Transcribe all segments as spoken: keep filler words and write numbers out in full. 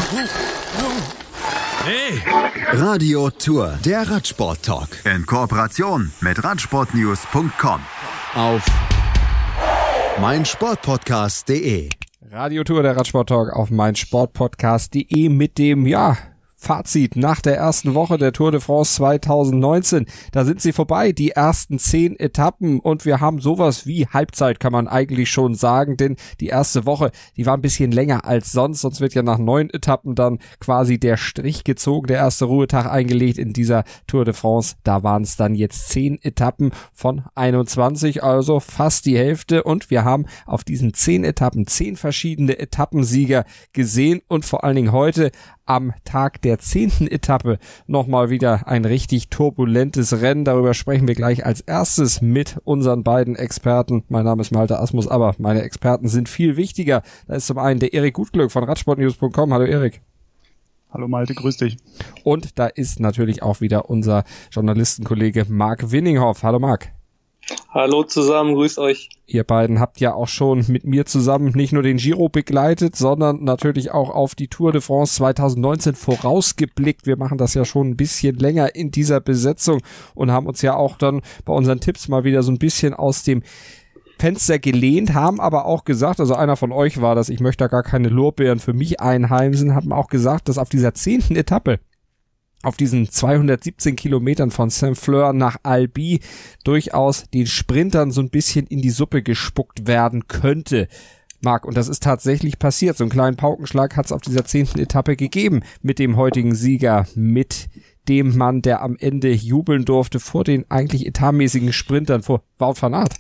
Hey! Radio Tour, der Radsport-Talk. In Kooperation mit radsportnews punkt com. Auf meinsportpodcast punkt de. Radio Tour, der Radsport-Talk auf meinsportpodcast punkt de mit dem, ja, Fazit nach der ersten Woche der Tour de France zwanzig neunzehn. Da sind sie vorbei, die ersten zehn Etappen, und wir haben sowas wie Halbzeit, kann man eigentlich schon sagen, denn die erste Woche, die war ein bisschen länger als sonst, sonst wird ja nach neun Etappen dann quasi der Strich gezogen, der erste Ruhetag eingelegt in dieser Tour de France. Da waren es dann jetzt zehn Etappen von einundzwanzig, also fast die Hälfte, und wir haben auf diesen zehn Etappen zehn verschiedene Etappensieger gesehen und vor allen Dingen heute am Tag der zehnten Etappe nochmal wieder ein richtig turbulentes Rennen. Darüber sprechen wir gleich als erstes mit unseren beiden Experten. Mein Name ist Malte Asmus, aber meine Experten sind viel wichtiger. Da ist zum einen der Erik Gutglück von radsportnews punkt com. Hallo Erik. Hallo Malte, grüß dich. Und da ist natürlich auch wieder unser Journalistenkollege Marc Winninghoff. Hallo Marc. Hallo zusammen, grüßt euch. Ihr beiden habt ja auch schon mit mir zusammen nicht nur den Giro begleitet, sondern natürlich auch auf die Tour de France zwanzig neunzehn vorausgeblickt. Wir machen das ja schon ein bisschen länger in dieser Besetzung und haben uns ja auch dann bei unseren Tipps mal wieder so ein bisschen aus dem Fenster gelehnt, haben aber auch gesagt, also einer von euch war das, ich möchte da gar keine Lorbeeren für mich einheimsen, haben auch gesagt, dass auf dieser zehnten Etappe, auf diesen zweihundertsiebzehn Kilometern von Saint-Fleur nach Albi durchaus den Sprintern so ein bisschen in die Suppe gespuckt werden könnte. Marc, und das ist tatsächlich passiert. So einen kleinen Paukenschlag hat es auf dieser zehnten Etappe gegeben mit dem heutigen Sieger, mit dem Mann, der am Ende jubeln durfte vor den eigentlich etatmäßigen Sprintern, vor Wout van Aert.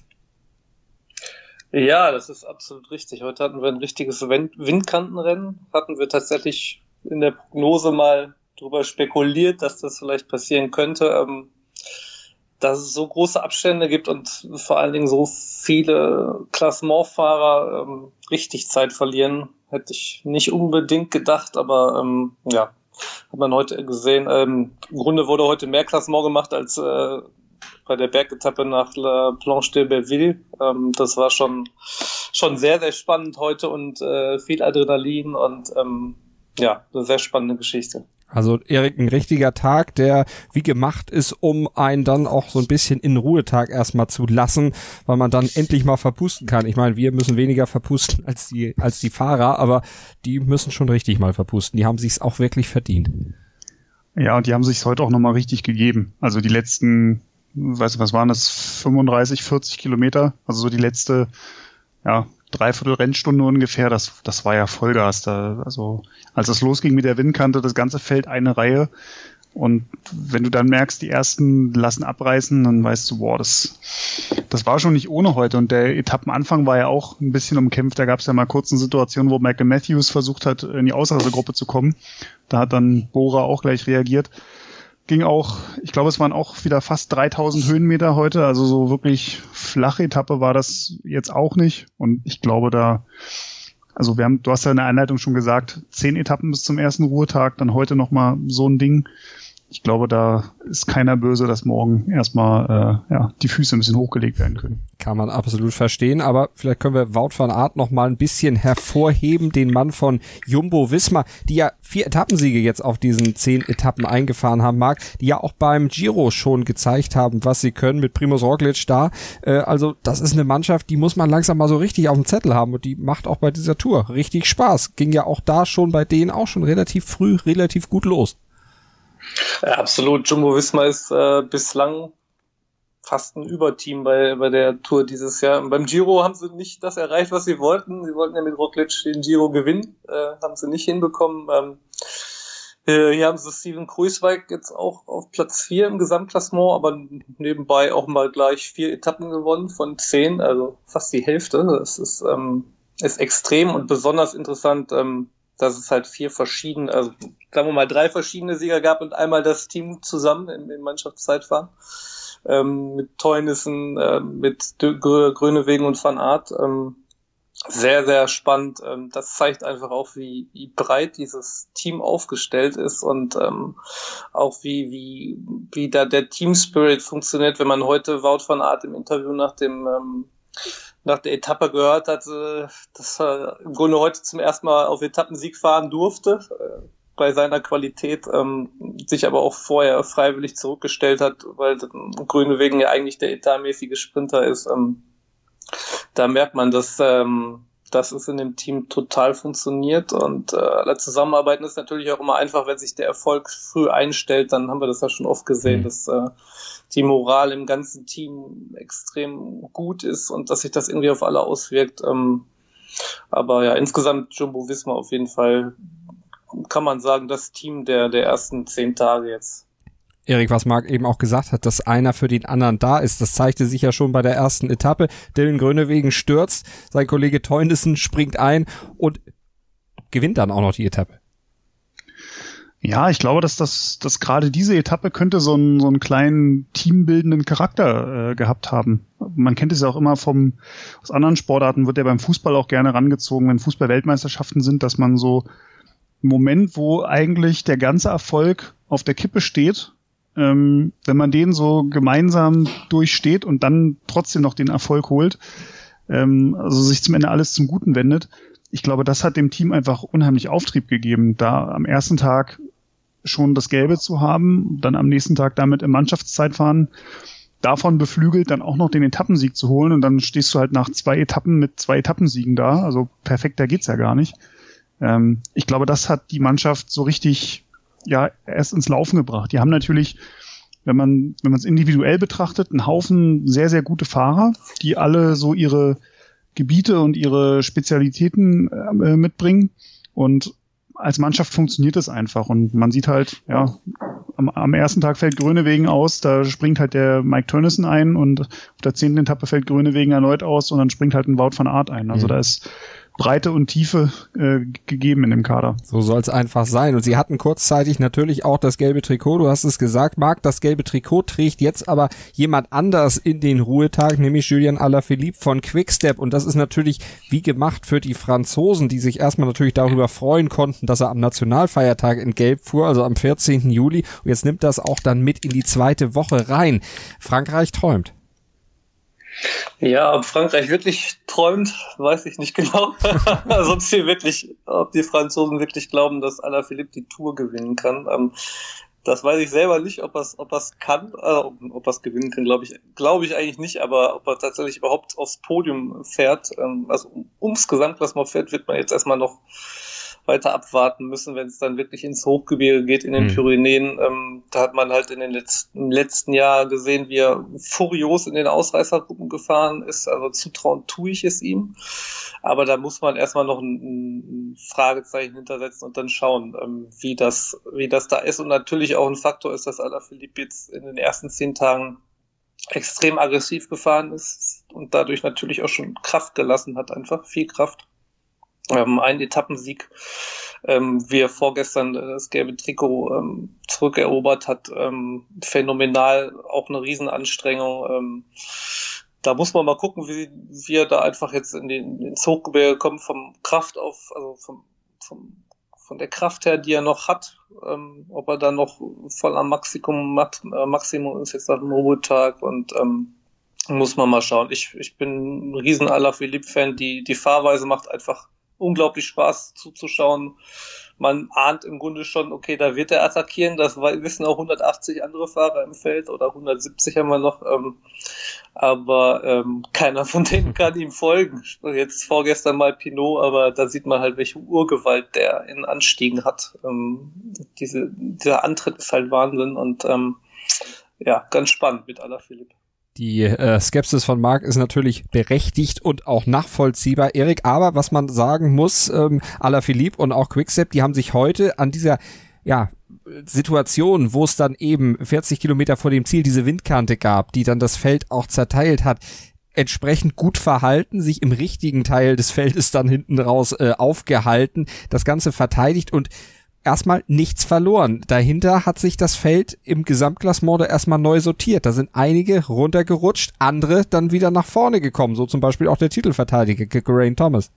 Ja, das ist absolut richtig. Heute hatten wir ein richtiges Windkantenrennen. Hatten wir tatsächlich in der Prognose mal darüber spekuliert, dass das vielleicht passieren könnte, ähm, dass es so große Abstände gibt und vor allen Dingen so viele Klassementfahrer ähm, richtig Zeit verlieren, hätte ich nicht unbedingt gedacht, aber ähm, ja, hat man heute gesehen. Ähm, Im Grunde wurde heute mehr Klassement gemacht als äh, bei der Bergetappe nach La Planche de Belleville. Ähm, das war schon schon sehr, sehr spannend heute und äh, viel Adrenalin und ähm, ja, eine sehr spannende Geschichte. Also Erik, ein richtiger Tag, der wie gemacht ist, um einen dann auch so ein bisschen in Ruhetag erstmal zu lassen, weil man dann endlich mal verpusten kann. Ich meine, wir müssen weniger verpusten als die als die Fahrer, aber die müssen schon richtig mal verpusten. Die haben sich's auch wirklich verdient. Ja, und die haben sich's heute auch nochmal richtig gegeben. Also die letzten, weißt du, was waren das, fünfunddreißig, vierzig Kilometer, also so die letzte, ja, Dreiviertel Rennstunde ungefähr, das das war ja Vollgas. Da, also als es losging mit der Windkante, das ganze Feld eine Reihe. Und wenn du dann merkst, die ersten lassen abreißen, dann weißt du, boah, das das war schon nicht ohne heute. Und der Etappenanfang war ja auch ein bisschen umkämpft. Da gab es ja mal kurz eine Situation, wo Michael Matthews versucht hat, in die Ausreisegruppe zu kommen. Da hat dann Bora auch gleich reagiert. Ging auch, ich glaube, es waren auch wieder fast dreitausend Höhenmeter heute, also so wirklich flache Etappe war das jetzt auch nicht. Und ich glaube da, also wir haben, du hast ja in der Einleitung schon gesagt, zehn Etappen bis zum ersten Ruhetag, dann heute nochmal so ein Ding. Ich glaube, da ist keiner böse, dass morgen erstmal äh, ja, die Füße ein bisschen hochgelegt werden können. Kann man absolut verstehen, aber vielleicht können wir Wout van Aert noch mal ein bisschen hervorheben, den Mann von Jumbo-Visma, die ja vier Etappensiege jetzt auf diesen zehn Etappen eingefahren haben, Marc, die ja auch beim Giro schon gezeigt haben, was sie können mit Primož Roglič da. Äh, also das ist eine Mannschaft, die muss man langsam mal so richtig auf dem Zettel haben und die macht auch bei dieser Tour richtig Spaß. Ging ja auch da schon bei denen auch schon relativ früh, relativ gut los. Ja, absolut. Jumbo-Visma ist äh, bislang fast ein Überteam bei bei der Tour dieses Jahr. Und beim Giro haben sie nicht das erreicht, was sie wollten. Sie wollten ja mit Roglič den Giro gewinnen, äh, haben sie nicht hinbekommen. Ähm, äh, hier haben sie Steven Kruijswijk jetzt auch auf Platz vier im Gesamtklassement, aber nebenbei auch mal gleich vier Etappen gewonnen von zehn, also fast die Hälfte. Das ist ähm, ist extrem und besonders interessant, ähm, dass es halt vier verschiedene, also sagen wir mal drei verschiedene Sieger gab und einmal das Team zusammen im, im Mannschaftszeitfahren. Ähm, mit Teunissen, äh, mit D- Gr- Groenewegen und Van Aert. Ähm, sehr, sehr spannend. Ähm, das zeigt einfach auch, wie, wie breit dieses Team aufgestellt ist und ähm, auch wie, wie, wie da der Team Spirit funktioniert. Wenn man heute Wout van Aert im Interview nach dem ähm, nach der Etappe gehört hat, dass er im Grunde heute zum ersten Mal auf Etappensieg fahren durfte, bei seiner Qualität, ähm, sich aber auch vorher freiwillig zurückgestellt hat, weil Groenewegen ja eigentlich der etatmäßige Sprinter ist. Ähm, da merkt man, dass, ähm, dass es in dem Team total funktioniert und äh, alle Zusammenarbeiten ist natürlich auch immer einfach, wenn sich der Erfolg früh einstellt, dann haben wir das ja schon oft gesehen, mhm. dass äh, die Moral im ganzen Team extrem gut ist und dass sich das irgendwie auf alle auswirkt. Ähm, aber ja, insgesamt Jumbo-Visma auf jeden Fall, kann man sagen, das Team der, der ersten zehn Tage jetzt. Erik, was Marc eben auch gesagt hat, dass einer für den anderen da ist, das zeigte sich ja schon bei der ersten Etappe. Dylan Groenewegen stürzt, sein Kollege Teunissen springt ein und gewinnt dann auch noch die Etappe. Ja, ich glaube, dass das, dass gerade diese Etappe könnte so einen, so einen kleinen teambildenden Charakter äh, gehabt haben. Man kennt es ja auch immer vom, aus anderen Sportarten wird ja beim Fußball auch gerne rangezogen, wenn Fußball-Weltmeisterschaften sind, dass man so Moment, wo eigentlich der ganze Erfolg auf der Kippe steht, ähm, wenn man den so gemeinsam durchsteht und dann trotzdem noch den Erfolg holt, ähm, also sich zum Ende alles zum Guten wendet. Ich glaube, das hat dem Team einfach unheimlich Auftrieb gegeben, da am ersten Tag schon das Gelbe zu haben, dann am nächsten Tag damit im Mannschaftszeitfahren davon beflügelt, dann auch noch den Etappensieg zu holen und dann stehst du halt nach zwei Etappen mit zwei Etappensiegen da, also perfekter geht's ja gar nicht. Ähm, ich glaube, das hat die Mannschaft so richtig, ja, erst ins Laufen gebracht. Die haben natürlich, wenn man, wenn man es individuell betrachtet, einen Haufen sehr, sehr gute Fahrer, die alle so ihre Gebiete und ihre Spezialitäten äh, mitbringen. Und als Mannschaft funktioniert es einfach. Und man sieht halt, ja, am, am ersten Tag fällt Groenewegen aus, da springt halt der Mike Teunissen ein und auf der zehnten Etappe fällt Groenewegen erneut aus und dann springt halt ein Wout van Aert ein. Also mhm. da ist Breite und Tiefe äh, gegeben in dem Kader. So soll es einfach sein. Und sie hatten kurzzeitig natürlich auch das gelbe Trikot. Du hast es gesagt, Marc, das gelbe Trikot trägt jetzt aber jemand anders in den Ruhetag, nämlich Julian Alaphilippe von Quickstep. Und das ist natürlich wie gemacht für die Franzosen, die sich erstmal natürlich darüber freuen konnten, dass er am Nationalfeiertag in Gelb fuhr, also am vierzehnten Juli. Und jetzt nimmt das auch dann mit in die zweite Woche rein. Frankreich träumt. Ja, ob Frankreich wirklich träumt, weiß ich nicht genau. Also ob sie wirklich, ob die Franzosen wirklich glauben, dass Alaphilippe die Tour gewinnen kann. Ähm, das weiß ich selber nicht, ob er es ob er's kann, äh, ob er es gewinnen kann, glaube ich, glaube ich eigentlich nicht, aber ob er tatsächlich überhaupt aufs Podium fährt, ähm, also ums Gesamtklassement fährt, wird man jetzt erstmal noch weiter abwarten müssen, wenn es dann wirklich ins Hochgebirge geht, in den mhm. Pyrenäen. Ähm, da hat man halt in den letzten, im letzten Jahr gesehen, wie er furios in den Ausreißergruppen gefahren ist. Also zutrauen tue ich es ihm. Aber da muss man erstmal noch ein, ein Fragezeichen hintersetzen und dann schauen, ähm, wie das, wie das da ist. Und natürlich auch ein Faktor ist, dass Alaphilippe jetzt in den ersten zehn Tagen extrem aggressiv gefahren ist und dadurch natürlich auch schon Kraft gelassen hat, einfach viel Kraft. Ähm, ein Etappensieg, ähm, wie er vorgestern das gelbe Trikot ähm, zurückerobert hat, ähm, phänomenal, auch eine Riesenanstrengung. Ähm, da muss man mal gucken, wie, wie er da einfach jetzt in den, ins Hochgebirge kommt, vom Kraft auf, also vom, vom, von der Kraft her, die er noch hat, ähm, ob er da noch voll am Maximum, Max, äh, Maximum ist jetzt nach dem Ruhetag und ähm, muss man mal schauen. Ich, ich bin ein riesen Alaphilippe-Fan, die, die Fahrweise macht einfach unglaublich Spaß zuzuschauen. Man ahnt im Grunde schon, okay, da wird er attackieren. Das wissen auch hundertachtzig andere Fahrer im Feld oder hundertsiebzig haben wir noch. Ähm, aber ähm, keiner von denen kann ihm folgen. Jetzt vorgestern mal Pinot, aber da sieht man halt, welche Urgewalt der in Anstiegen hat. Ähm, diese, dieser Antritt ist halt Wahnsinn und ähm, ja, ganz spannend mit Alaphilippe. Die äh, Skepsis von Marc ist natürlich berechtigt und auch nachvollziehbar, Erik. Aber was man sagen muss, ähm, Alaphilippe und auch Quickstep, die haben sich heute an dieser ja Situation, wo es dann eben vierzig Kilometer vor dem Ziel diese Windkante gab, die dann das Feld auch zerteilt hat, entsprechend gut verhalten, sich im richtigen Teil des Feldes dann hinten raus äh, aufgehalten, das Ganze verteidigt und erstmal nichts verloren. Dahinter hat sich das Feld im Gesamtklassement erstmal neu sortiert. Da sind einige runtergerutscht, andere dann wieder nach vorne gekommen. So zum Beispiel auch der Titelverteidiger Geraint Thomas.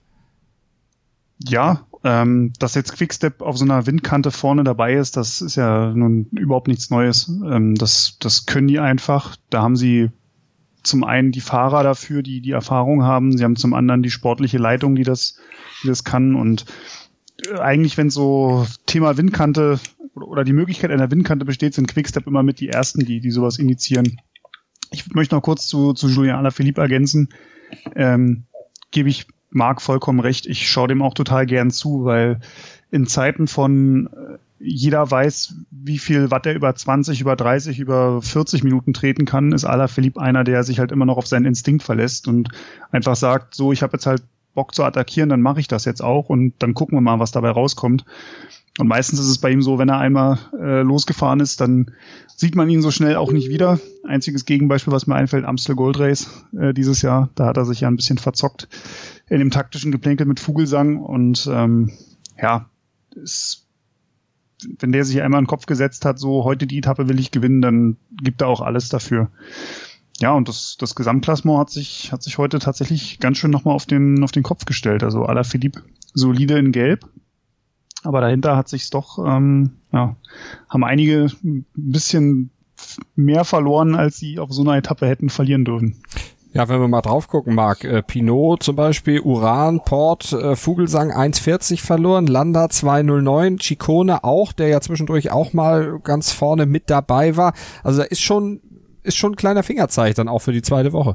Ja, ähm, dass jetzt Quickstep auf so einer Windkante vorne dabei ist, das ist ja nun überhaupt nichts Neues. Ähm, das, das können die einfach. Da haben sie zum einen die Fahrer dafür, die die Erfahrung haben. Sie haben zum anderen die sportliche Leitung, die das, die das kann. Und eigentlich, wenn so Thema Windkante oder die Möglichkeit einer Windkante besteht, sind Quickstep immer mit die Ersten, die, die sowas initiieren. Ich möchte noch kurz zu, zu Julien Alaphilippe ergänzen. Ähm, gebe ich Marc vollkommen recht. Ich schaue dem auch total gern zu, weil in Zeiten von äh, jeder weiß, wie viel Watt er über zwanzig, über dreißig, über vierzig Minuten treten kann, ist Alaphilippe einer, der sich halt immer noch auf seinen Instinkt verlässt und einfach sagt, so, ich habe jetzt halt Bock zu attackieren, dann mache ich das jetzt auch und dann gucken wir mal, was dabei rauskommt. Und meistens ist es bei ihm so, wenn er einmal äh, losgefahren ist, dann sieht man ihn so schnell auch nicht wieder. Einziges Gegenbeispiel, was mir einfällt, Amstel Gold Race äh, dieses Jahr. Da hat er sich ja ein bisschen verzockt in dem taktischen Geplänkel mit Vogelsang. Und ähm, ja, ist, wenn der sich einmal in den Kopf gesetzt hat, so heute die Etappe will ich gewinnen, dann gibt er auch alles dafür. Ja, und das, das Gesamtklassement hat sich, hat sich heute tatsächlich ganz schön nochmal auf den, auf den Kopf gestellt. Also Alaphilippe solide in Gelb. Aber dahinter hat sich's doch, ähm, ja, haben einige ein bisschen mehr verloren, als sie auf so einer Etappe hätten verlieren dürfen. Ja, wenn wir mal drauf gucken, Marc, äh, Pinot zum Beispiel, Uran, Port, äh, Vogelsang eins vierzig verloren, Landa zwei null neun, Ciccone auch, der ja zwischendurch auch mal ganz vorne mit dabei war. Also da ist schon, ist schon ein kleiner Fingerzeig dann auch für die zweite Woche.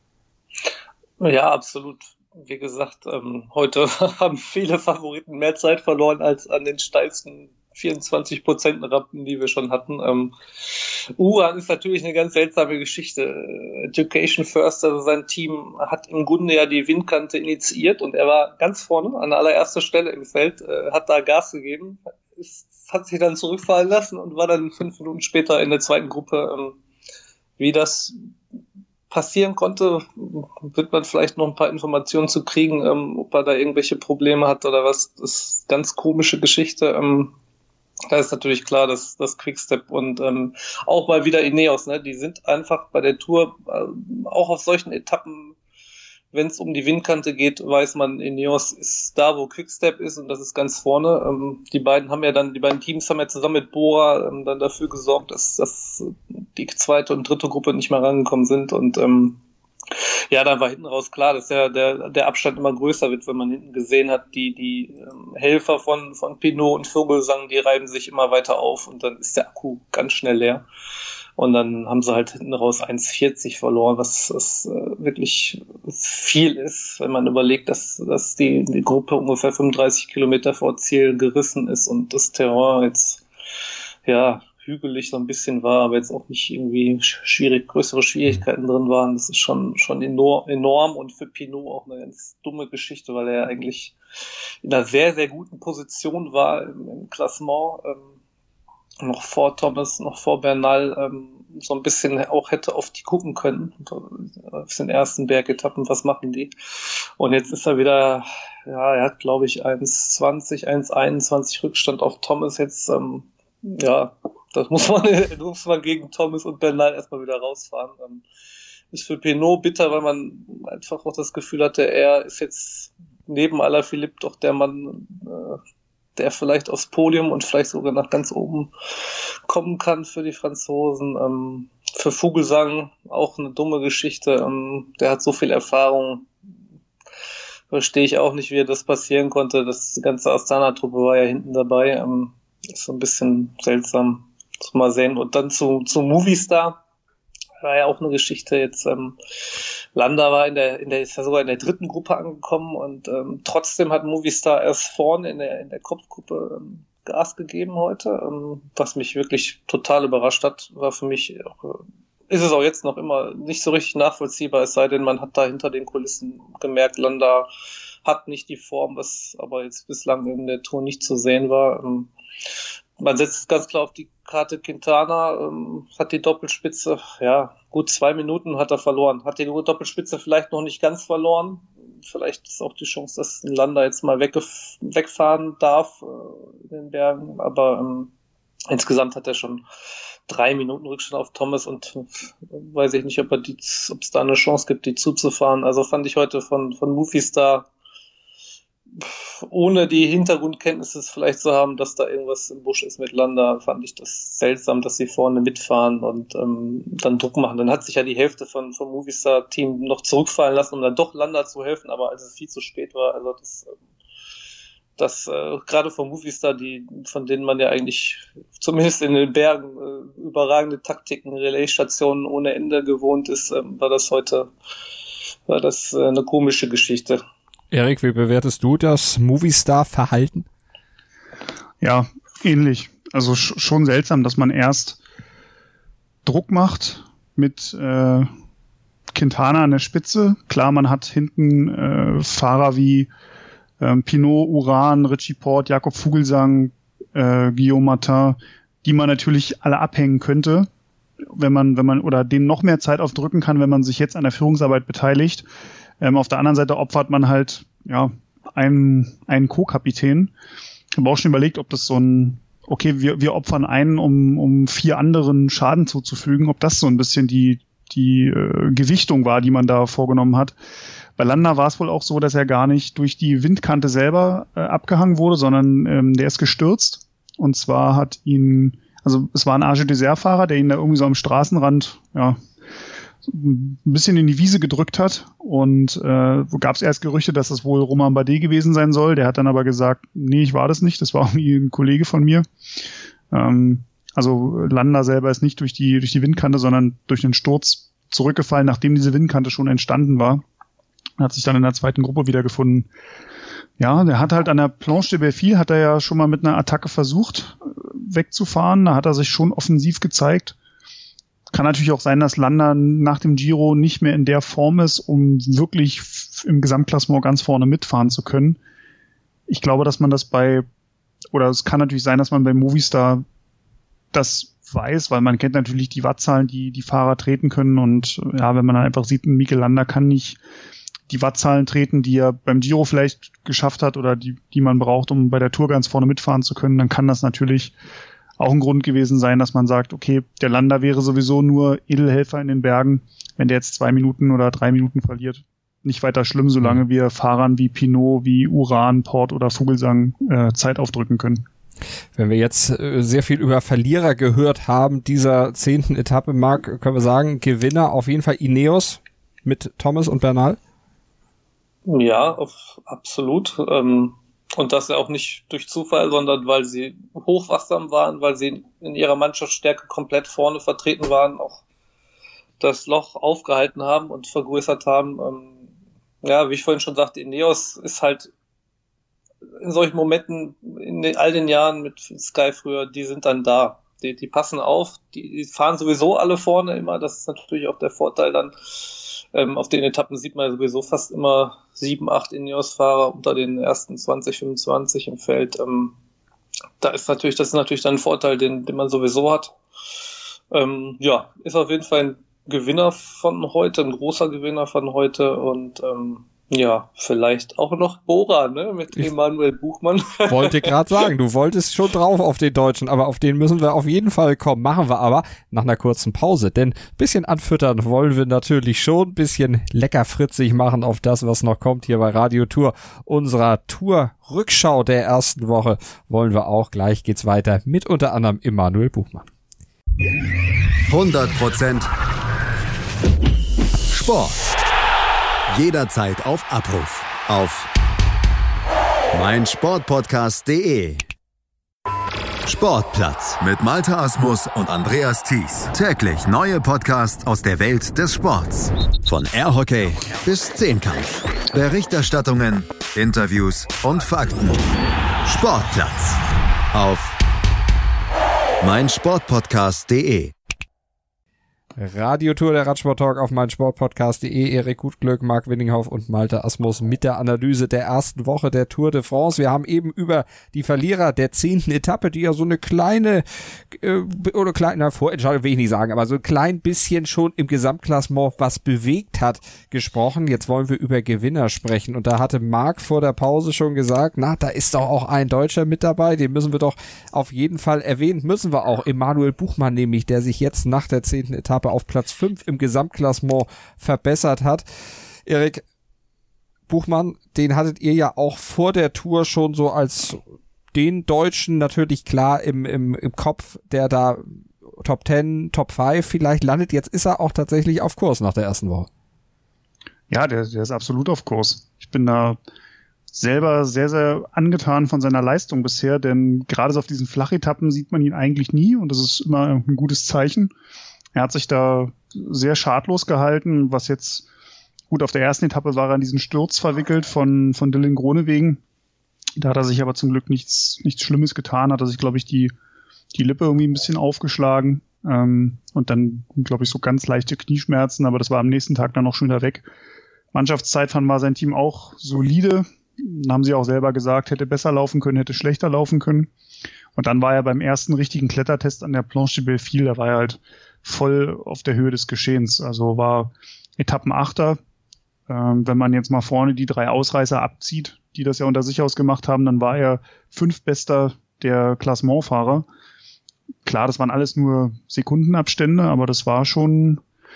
Ja, absolut. Wie gesagt, ähm, heute haben viele Favoriten mehr Zeit verloren als an den steilsten vierundzwanzig Prozent Rampen, die wir schon hatten. Ähm, Uran ist natürlich eine ganz seltsame Geschichte. Education First, also sein Team, hat im Grunde ja die Windkante initiiert und er war ganz vorne an allererster Stelle im Feld, äh, hat da Gas gegeben, ist, hat sich dann zurückfallen lassen und war dann fünf Minuten später in der zweiten Gruppe. Ähm, wie das passieren konnte, wird man vielleicht noch ein paar Informationen zu kriegen, ähm, ob er da irgendwelche Probleme hat oder was. Das ist eine ganz komische Geschichte. Ähm, da ist natürlich klar, dass das Quickstep und ähm, auch mal wieder Ineos, ne, die sind einfach bei der Tour, äh, auch auf solchen Etappen, wenn es um die Windkante geht, weiß man, Ineos ist da, wo Quickstep ist und das ist ganz vorne. Ähm, die beiden haben ja dann, die beiden Teams haben ja zusammen mit Bora ähm, dann dafür gesorgt, dass, dass die zweite und dritte Gruppe nicht mehr rangekommen sind und ähm, ja, dann war hinten raus klar, dass ja der, der Abstand immer größer wird, wenn man hinten gesehen hat, die, die ähm, Helfer von, von Pinot und Vogelsang, die reiben sich immer weiter auf und dann ist der Akku ganz schnell leer. Und dann haben sie halt hinten raus eins vierzig verloren, was, was äh, wirklich viel ist, wenn man überlegt, dass, dass die, die Gruppe ungefähr fünfunddreißig Kilometer vor Ziel gerissen ist und das Terrain jetzt, ja, hügelig so ein bisschen war, aber jetzt auch nicht irgendwie schwierig, größere Schwierigkeiten drin waren. Das ist schon, schon enorm, enorm und für Pinot auch eine ganz dumme Geschichte, weil er eigentlich in einer sehr, sehr guten Position war im, im Klassement, ähm, noch vor Thomas, noch vor Bernal, ähm, so ein bisschen auch hätte auf die gucken können, auf den ersten Bergetappen, was machen die? Und jetzt ist er wieder, ja, er hat glaube ich eins zwanzig, eins einundzwanzig Rückstand auf Thomas jetzt, ähm, ja, das muss man, das muss man gegen Thomas und Bernal erstmal wieder rausfahren. Ähm, ist für Pinot bitter, weil man einfach auch das Gefühl hatte, er ist jetzt neben Alaphilippe doch der Mann, äh, der vielleicht aufs Podium und vielleicht sogar nach ganz oben kommen kann für die Franzosen. Ähm, für Vogelsang auch eine dumme Geschichte. Ähm, der hat so viel Erfahrung. Verstehe ich auch nicht, wie das passieren konnte. Das ganze Astana-Truppe war ja hinten dabei. Ähm, ist so ein bisschen seltsam. Mal sehen. Und dann zu, zu Movistar. War ja auch eine Geschichte jetzt. Ähm, Landa war in der, in der, ist ja sogar in der dritten Gruppe angekommen und ähm, trotzdem hat Movistar erst vorne in der, in der Kopfgruppe ähm, Gas gegeben heute. Ähm, was mich wirklich total überrascht hat, war für mich auch, äh, ist es auch jetzt noch immer nicht so richtig nachvollziehbar, es sei denn, man hat da hinter den Kulissen gemerkt, Landa hat nicht die Form, was aber jetzt bislang in der Tour nicht zu sehen war. Ähm, Man setzt ganz klar auf die Karte Quintana, ähm, hat die Doppelspitze, ja, gut zwei Minuten hat er verloren. Hat die Doppelspitze vielleicht noch nicht ganz verloren. Vielleicht ist auch die Chance, dass ein Landa jetzt mal weggef- wegfahren darf äh, in den Bergen. Aber ähm, insgesamt hat er schon drei Minuten Rückstand auf Thomas und äh, weiß ich nicht, ob er die, ob es da eine Chance gibt, die zuzufahren. Also fand ich heute von, von Movistar, ohne die Hintergrundkenntnisse vielleicht zu haben, dass da irgendwas im Busch ist mit Landa, fand ich das seltsam, dass sie vorne mitfahren und ähm, dann Druck machen. Dann hat sich ja die Hälfte von vom Movistar-Team noch zurückfallen lassen, um dann doch Landa zu helfen, aber als es viel zu spät war, also das, das äh, gerade vom Movistar, die, von denen man ja eigentlich zumindest in den Bergen äh, überragende Taktiken, Relaisstationen ohne Ende gewohnt ist, äh, war das heute war das äh, eine komische Geschichte. Erik, wie bewertest du das Movistar-Verhalten? Ja, ähnlich. Also sch- schon seltsam, dass man erst Druck macht mit äh, Quintana an der Spitze. Klar, man hat hinten äh, Fahrer wie ähm, Pinot, Uran, Richie Porte, Jakob Fuglsang, äh, Guillaume Martin, die man natürlich alle abhängen könnte, wenn man, wenn man, oder denen noch mehr Zeit aufdrücken kann, wenn man sich jetzt an der Führungsarbeit beteiligt. Ähm, auf der anderen Seite opfert man halt ja einen, einen Co-Kapitän. Ich habe auch schon überlegt, ob das so ein, okay, wir, wir opfern einen, um, um vier anderen Schaden zuzufügen, ob das so ein bisschen die, die äh, Gewichtung war, die man da vorgenommen hat. Bei Landa war es wohl auch so, dass er gar nicht durch die Windkante selber äh, abgehangen wurde, sondern ähm, der ist gestürzt. Und zwar hat ihn, also es war ein A G Dessert-Fahrer, der ihn da irgendwie so am Straßenrand, ja, ein bisschen in die Wiese gedrückt hat und äh, gab es erst Gerüchte, dass das wohl Romain Bardet gewesen sein soll. Der hat dann aber gesagt, nee, ich war das nicht, das war irgendwie ein Kollege von mir. Ähm, also Landa selber ist nicht durch die durch die Windkante, sondern durch den Sturz zurückgefallen, nachdem diese Windkante schon entstanden war. Hat sich dann in der zweiten Gruppe wiedergefunden. Ja, der hat halt an der Planche de Belleville, hat er ja schon mal mit einer Attacke versucht wegzufahren. Da hat er sich schon offensiv gezeigt. Kann natürlich auch sein, dass Landa nach dem Giro nicht mehr in der Form ist, um wirklich im Gesamtklassement ganz vorne mitfahren zu können. Ich glaube, dass man das bei, oder es kann natürlich sein, dass man bei Movistar das weiß, weil man kennt natürlich die Wattzahlen, die die Fahrer treten können und ja, wenn man dann einfach sieht, Mikel Landa kann nicht die Wattzahlen treten, die er beim Giro vielleicht geschafft hat oder die, die man braucht, um bei der Tour ganz vorne mitfahren zu können, dann kann das natürlich auch ein Grund gewesen sein, dass man sagt, okay, der Landa wäre sowieso nur Edelhelfer in den Bergen, wenn der jetzt zwei Minuten oder drei Minuten verliert. Nicht weiter schlimm, solange wir Fahrern wie Pinot, wie Uran, Porte oder Fuglsang äh, Zeit aufdrücken können. Wenn wir jetzt äh, sehr viel über Verlierer gehört haben dieser zehnten Etappe, Marc, können wir sagen, Gewinner auf jeden Fall Ineos mit Thomas und Bernal? Ja, auf, absolut. Ähm, und das ja auch nicht durch Zufall, sondern weil sie hochwachsam waren, weil sie in ihrer Mannschaftsstärke komplett vorne vertreten waren, auch das Loch aufgehalten haben und vergrößert haben. Ähm, ja, wie ich vorhin schon sagte, Ineos ist halt in solchen Momenten, in den, all den Jahren mit Sky früher, die sind dann da. Die, die passen auf, die, die fahren sowieso alle vorne immer. Das ist natürlich auch der Vorteil dann. Ähm, auf den Etappen sieht man sowieso fast immer sieben, acht Ineos-Fahrer unter den ersten zwanzig, fünfundzwanzig im Feld. Ähm, da ist natürlich, das ist natürlich dann ein Vorteil, den, den man sowieso hat. Ähm, ja, ist auf jeden Fall ein Gewinner von heute, ein großer Gewinner von heute und ähm, ja, vielleicht auch noch Bora, ne, mit ich Emanuel Buchmann. Wollte gerade sagen, du wolltest schon drauf auf den Deutschen, aber auf den müssen wir auf jeden Fall kommen. Machen wir aber nach einer kurzen Pause, denn bisschen anfüttern wollen wir natürlich schon, bisschen lecker fritzig machen auf das, was noch kommt hier bei Radio Tour. Unserer Tour-Rückschau der ersten Woche wollen wir auch. Gleich geht's weiter mit unter anderem Emanuel Buchmann. hundert Prozent Sport. Jederzeit auf Abruf. Auf meinsportpodcast punkt de. Sportplatz mit Malte Asmus und Andreas Thies. Täglich neue Podcasts aus der Welt des Sports. Von Airhockey bis Zehnkampf. Berichterstattungen, Interviews und Fakten. Sportplatz auf meinsportpodcast punkt de. Radio Tour, der Radsport-Talk auf meinsportpodcast punkt de. Erik Gutglück, Marc Winninghoff und Malte Asmus mit der Analyse der ersten Woche der Tour de France. Wir haben eben über die Verlierer der zehnten Etappe, die ja so eine kleine, äh, oder kleine Vorentscheidung will ich nicht sagen, aber so ein klein bisschen schon im Gesamtklassement was bewegt hat, gesprochen. Jetzt wollen wir über Gewinner sprechen. Und da hatte Marc vor der Pause schon gesagt, na, da ist doch auch ein Deutscher mit dabei, den müssen wir doch auf jeden Fall erwähnen. Müssen wir auch. Emanuel Buchmann nämlich, der sich jetzt nach der zehnten Etappe auf Platz fünf im Gesamtklassement verbessert hat. Erik, Buchmann, den hattet ihr ja auch vor der Tour schon so als den Deutschen natürlich klar im, im, im Kopf, der da Top zehn, Top fünf vielleicht landet. Jetzt ist er auch tatsächlich auf Kurs nach der ersten Woche. Ja, der, der ist absolut auf Kurs. Ich bin da selber sehr, sehr angetan von seiner Leistung bisher, denn gerade so auf diesen Flachetappen sieht man ihn eigentlich nie und das ist immer ein gutes Zeichen. Er hat sich da sehr schadlos gehalten, was jetzt, gut, auf der ersten Etappe war er in diesen Sturz verwickelt von, von Dylan Groenewegen. Da hat er sich aber zum Glück nichts, nichts Schlimmes getan, hat er sich, glaube ich, die, die Lippe irgendwie ein bisschen aufgeschlagen, ähm, und dann, glaube ich, so ganz leichte Knieschmerzen, aber das war am nächsten Tag dann auch schon wieder weg. Mannschaftszeitfahren war sein Team auch solide, haben sie auch selber gesagt, hätte besser laufen können, hätte schlechter laufen können. Und dann war er beim ersten richtigen Klettertest an der Planche de Belleville, da war er halt voll auf der Höhe des Geschehens. Also war Etappenachter. Ähm, wenn man jetzt mal vorne die drei Ausreißer abzieht, die das ja unter sich ausgemacht haben, dann war er fünftbester der Klassementfahrer. Klar, das waren alles nur Sekundenabstände, aber das war schon,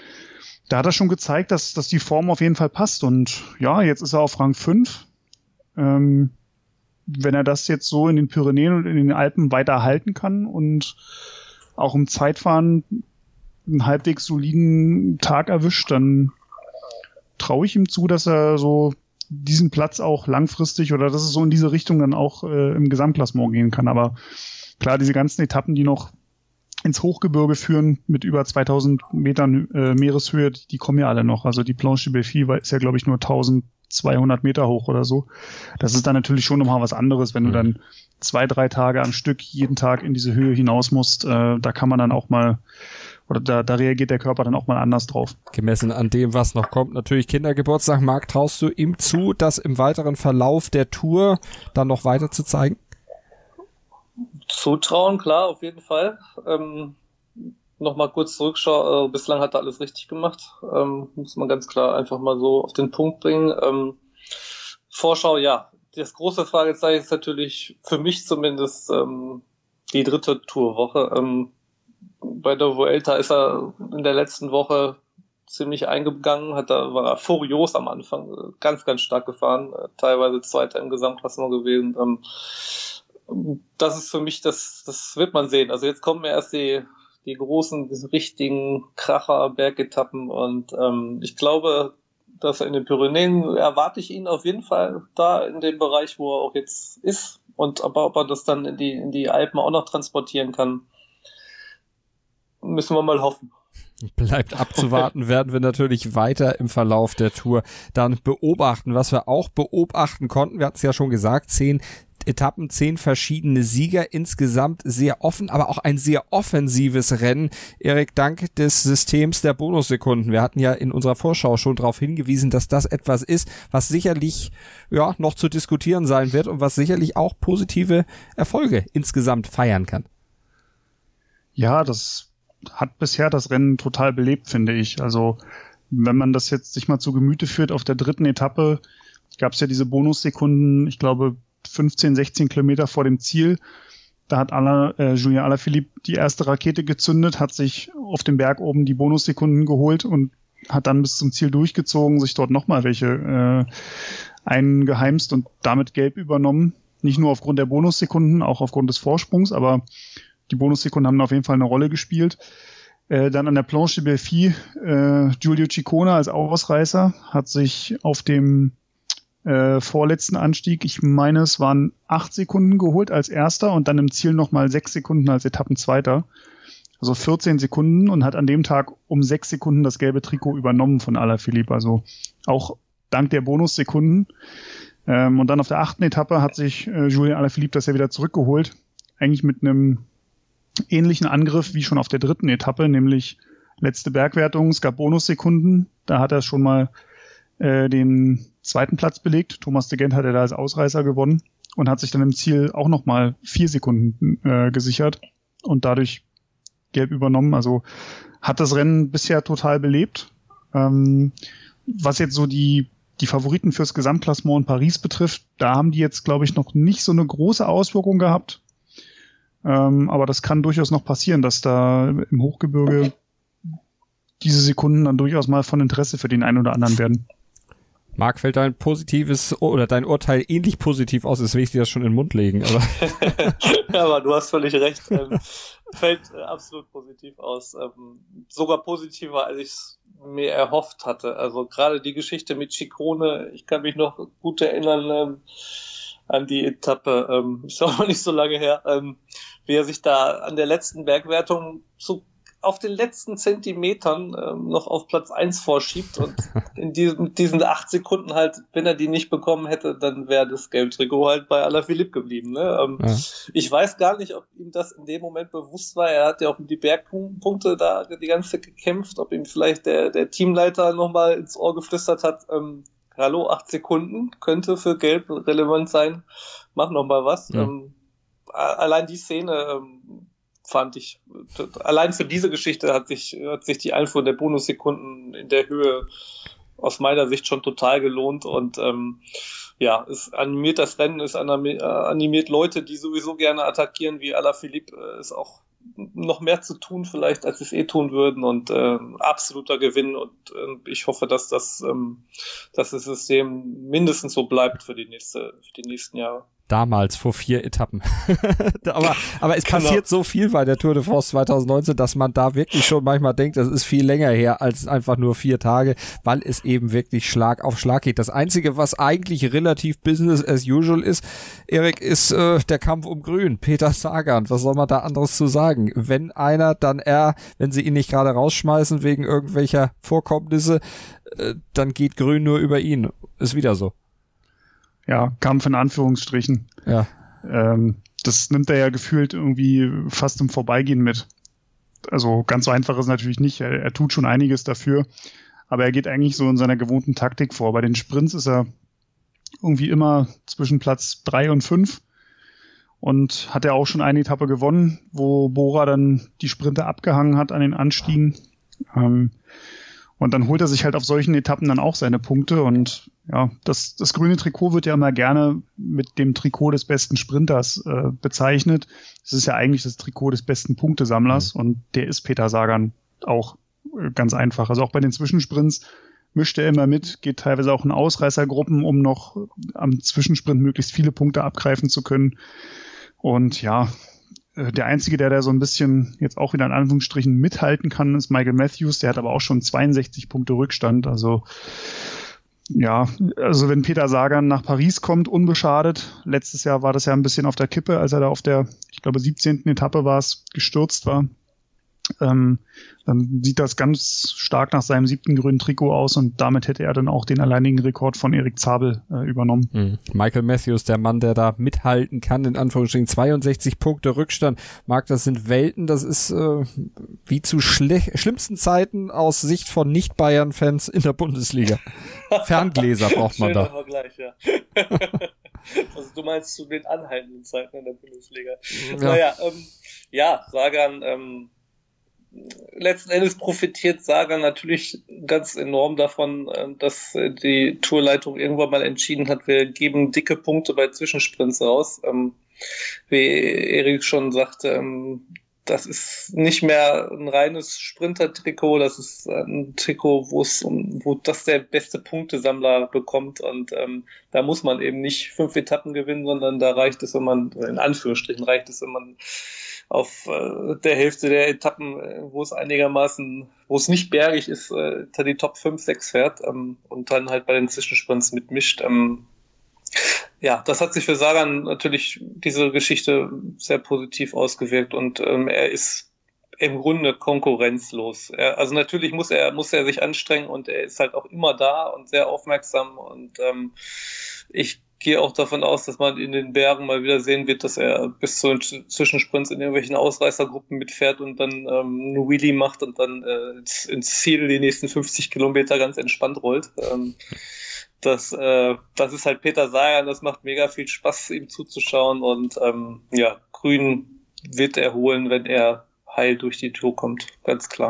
da hat er schon gezeigt, dass, dass die Form auf jeden Fall passt. Und ja, jetzt ist er auf Rang fünf. Ähm, wenn er das jetzt so in den Pyrenäen und in den Alpen weiter halten kann und auch im Zeitfahren einen halbwegs soliden Tag erwischt, dann traue ich ihm zu, dass er so diesen Platz auch langfristig oder dass es so in diese Richtung dann auch äh, im Gesamtklassement gehen kann. Aber klar, diese ganzen Etappen, die noch ins Hochgebirge führen mit über zweitausend Metern äh, Meereshöhe, die, die kommen ja alle noch. Also die Planche de Belleville ist ja, glaube ich, nur eintausendzweihundert Meter hoch oder so. Das ist dann natürlich schon nochmal was anderes, wenn du dann zwei, drei Tage am Stück jeden Tag in diese Höhe hinaus musst. Äh, da kann man dann auch mal, oder da, da reagiert der Körper dann auch mal anders drauf. Gemessen an dem, was noch kommt, natürlich Kindergeburtstag. Marc, traust du ihm zu, das im weiteren Verlauf der Tour dann noch weiter zu zeigen? Zutrauen, klar, auf jeden Fall. Ähm, Nochmal kurz zurückschauen, äh, bislang hat er alles richtig gemacht. Ähm, muss man ganz klar einfach mal so auf den Punkt bringen. Ähm, Vorschau, ja. Das große Fragezeichen ist natürlich für mich zumindest ähm, die dritte Tourwoche. Ähm, bei der Vuelta ist er in der letzten Woche ziemlich eingegangen, hat da, war er furios am Anfang, ganz, ganz stark gefahren, teilweise Zweiter im Gesamtklassement gewesen. Ähm, das ist für mich, das, das wird man sehen. Also jetzt kommen ja erst die, die großen, die richtigen Kracher-Bergetappen und ähm, ich glaube, dass er in den Pyrenäen, erwarte ich ihn auf jeden Fall da in dem Bereich, wo er auch jetzt ist. Und aber ob er das dann in die, in die Alpen auch noch transportieren kann, müssen wir mal hoffen. Bleibt abzuwarten, werden wir natürlich weiter im Verlauf der Tour dann beobachten. Was wir auch beobachten konnten, wir hatten es ja schon gesagt, zehn Etappen, zehn verschiedene Sieger, insgesamt sehr offen, aber auch ein sehr offensives Rennen. Erik, dank des Systems der Bonussekunden. Wir hatten ja in unserer Vorschau schon darauf hingewiesen, dass das etwas ist, was sicherlich ja noch zu diskutieren sein wird und was sicherlich auch positive Erfolge insgesamt feiern kann. Ja, das hat bisher das Rennen total belebt, finde ich. Also wenn man das jetzt sich mal zu Gemüte führt, auf der dritten Etappe gab es ja diese Bonussekunden, ich glaube fünfzehn, sechzehn Kilometer vor dem Ziel. Da hat Alain, äh, Julien Alaphilippe die erste Rakete gezündet, hat sich auf dem Berg oben die Bonussekunden geholt und hat dann bis zum Ziel durchgezogen, sich dort nochmal welche äh, eingeheimst und damit gelb übernommen. Nicht nur aufgrund der Bonussekunden, auch aufgrund des Vorsprungs, aber die Bonussekunden haben auf jeden Fall eine Rolle gespielt. Äh, dann an der Planche de Belleville, äh, Giulio Ciccone als Ausreißer hat sich auf dem äh, vorletzten Anstieg, ich meine, es waren acht Sekunden geholt als Erster und dann im Ziel nochmal sechs Sekunden als Etappenzweiter. Also vierzehn Sekunden und hat an dem Tag um sechs Sekunden das gelbe Trikot übernommen von Alaphilippe. Also auch dank der Bonussekunden. Ähm, und dann auf der achten Etappe hat sich äh, Julien Alaphilippe das ja wieder zurückgeholt. Eigentlich mit einem ähnlichen Angriff wie schon auf der dritten Etappe, nämlich letzte Bergwertung, es gab Bonussekunden, da hat er schon mal äh, den zweiten Platz belegt. Thomas de Gent hat er da als Ausreißer gewonnen und hat sich dann im Ziel auch nochmal vier Sekunden äh, gesichert und dadurch gelb übernommen. Also hat das Rennen bisher total belebt. Ähm, was jetzt so die die Favoriten fürs Gesamtklassement in Paris betrifft, da haben die jetzt, glaube ich, noch nicht so eine große Auswirkung gehabt. Ähm, aber das kann durchaus noch passieren, dass da im Hochgebirge diese Sekunden dann durchaus mal von Interesse für den einen oder anderen werden. Marc, fällt dein positives oder dein Urteil ähnlich positiv aus, als will ich dir das schon in den Mund legen. Aber, aber du hast völlig recht. Ähm, fällt äh, absolut positiv aus. Ähm, sogar positiver, als ich es mir erhofft hatte. Also gerade die Geschichte mit Ciccone, ich kann mich noch gut erinnern ähm, an die Etappe, ähm, ist auch noch nicht so lange her, ähm, wie er sich da an der letzten Bergwertung so auf den letzten Zentimetern ähm, noch auf Platz eins vorschiebt und in diesen, diesen acht Sekunden halt, wenn er die nicht bekommen hätte, dann wäre das Gelb-Trikot halt bei Alaphilippe geblieben. Ne? Ähm, ja. Ich weiß gar nicht, ob ihm das in dem Moment bewusst war. Er hat ja auch um die Bergpunkte da die ganze Zeit gekämpft, ob ihm vielleicht der, der Teamleiter nochmal ins Ohr geflüstert hat, ähm, hallo, acht Sekunden könnte für Gelb relevant sein, mach nochmal was. Ja. Ähm, allein die Szene ähm, fand ich, allein für diese Geschichte hat sich, hat sich die Einfuhr der Bonussekunden in der Höhe aus meiner Sicht schon total gelohnt und ähm, ja, es animiert das Rennen, es animiert Leute, die sowieso gerne attackieren, wie Alaphilippe, äh, ist auch noch mehr zu tun vielleicht, als sie es eh tun würden und äh, absoluter Gewinn und äh, ich hoffe, dass das, ähm, dass das System mindestens so bleibt für die nächste, für die nächsten Jahre. Damals, vor vier Etappen. aber, aber es passiert so viel bei der Tour de France zwanzig neunzehn, dass man da wirklich schon manchmal denkt, das ist viel länger her als einfach nur vier Tage, weil es eben wirklich Schlag auf Schlag geht. Das Einzige, was eigentlich relativ Business as usual ist, Erik, ist äh, der Kampf um Grün. Peter Sagan, was soll man da anderes zu sagen? Wenn einer, dann er, wenn sie ihn nicht gerade rausschmeißen wegen irgendwelcher Vorkommnisse, äh, dann geht Grün nur über ihn. Ist wieder so. Ja, Kampf in Anführungsstrichen. Ja. Ähm, das nimmt er ja gefühlt irgendwie fast im Vorbeigehen mit. Also ganz so einfach ist es natürlich nicht. Er, er tut schon einiges dafür. Aber er geht eigentlich so in seiner gewohnten Taktik vor. Bei den Sprints ist er irgendwie immer zwischen Platz drei und fünf. Und hat er auch schon eine Etappe gewonnen, wo Bora dann die Sprinte abgehangen hat an den Anstiegen. Ähm, Und dann holt er sich halt auf solchen Etappen dann auch seine Punkte und ja, das, das grüne Trikot wird ja immer gerne mit dem Trikot des besten Sprinters äh, bezeichnet. Es ist ja eigentlich das Trikot des besten Punktesammlers mhm. und der ist Peter Sagan auch äh, ganz einfach. Also auch bei den Zwischensprints mischt er immer mit, geht teilweise auch in Ausreißergruppen, um noch am Zwischensprint möglichst viele Punkte abgreifen zu können. Und ja, der Einzige, der da so ein bisschen jetzt auch wieder in Anführungsstrichen mithalten kann, ist Michael Matthews. Der hat aber auch schon zweiundsechzig Punkte Rückstand. Also ja, also wenn Peter Sagan nach Paris kommt, unbeschadet. Letztes Jahr war das ja ein bisschen auf der Kippe, als er da auf der, ich glaube, siebzehnten Etappe war es, gestürzt war. Ähm, dann sieht das ganz stark nach seinem siebten grünen Trikot aus und damit hätte er dann auch den alleinigen Rekord von Erik Zabel äh, übernommen. Mhm. Michael Matthews, der Mann, der da mithalten kann, in Anführungsstrichen zweiundsechzig Punkte Rückstand. Marc, das sind Welten, das ist äh, wie zu schle- schlimmsten Zeiten aus Sicht von Nicht-Bayern-Fans in der Bundesliga. Ferngläser braucht man da. Schöner Vergleich, ja. Also du meinst zu den anhaltenden Zeiten in der Bundesliga. Ja. Naja, ähm, ja, Sagan, ähm, letzten Endes profitiert Sagan natürlich ganz enorm davon, dass die Tourleitung irgendwann mal entschieden hat, wir geben dicke Punkte bei Zwischensprints raus. Wie Erik schon sagte, das ist nicht mehr ein reines Sprinter-Trikot, das ist ein Trikot, wo es wo das der beste Punktesammler bekommt und ähm, da muss man eben nicht fünf Etappen gewinnen, sondern da reicht es, wenn man, in Anführungsstrichen reicht es, wenn man auf äh, der Hälfte der Etappen, äh, wo es einigermaßen, wo es nicht bergig ist, äh, hinter die Top fünf, sechs fährt ähm, und dann halt bei den Zwischensprints mitmischt. Ähm, ja, das hat sich für Sagan natürlich diese Geschichte sehr positiv ausgewirkt und ähm, er ist im Grunde konkurrenzlos. Er, also natürlich muss er muss er sich anstrengen und er ist halt auch immer da und sehr aufmerksam und ähm, ich gehe auch davon aus, dass man in den Bergen mal wieder sehen wird, dass er bis zu den Zwischensprints in irgendwelchen Ausreißergruppen mitfährt und dann ähm, eine Wheelie macht und dann äh, ins, ins Ziel die nächsten fünfzig Kilometer ganz entspannt rollt. Ähm, das, äh, das ist halt Peter Sagan, das macht mega viel Spaß, ihm zuzuschauen und ähm, ja, Grün wird er holen, wenn er heil durch die Tour kommt, ganz klar.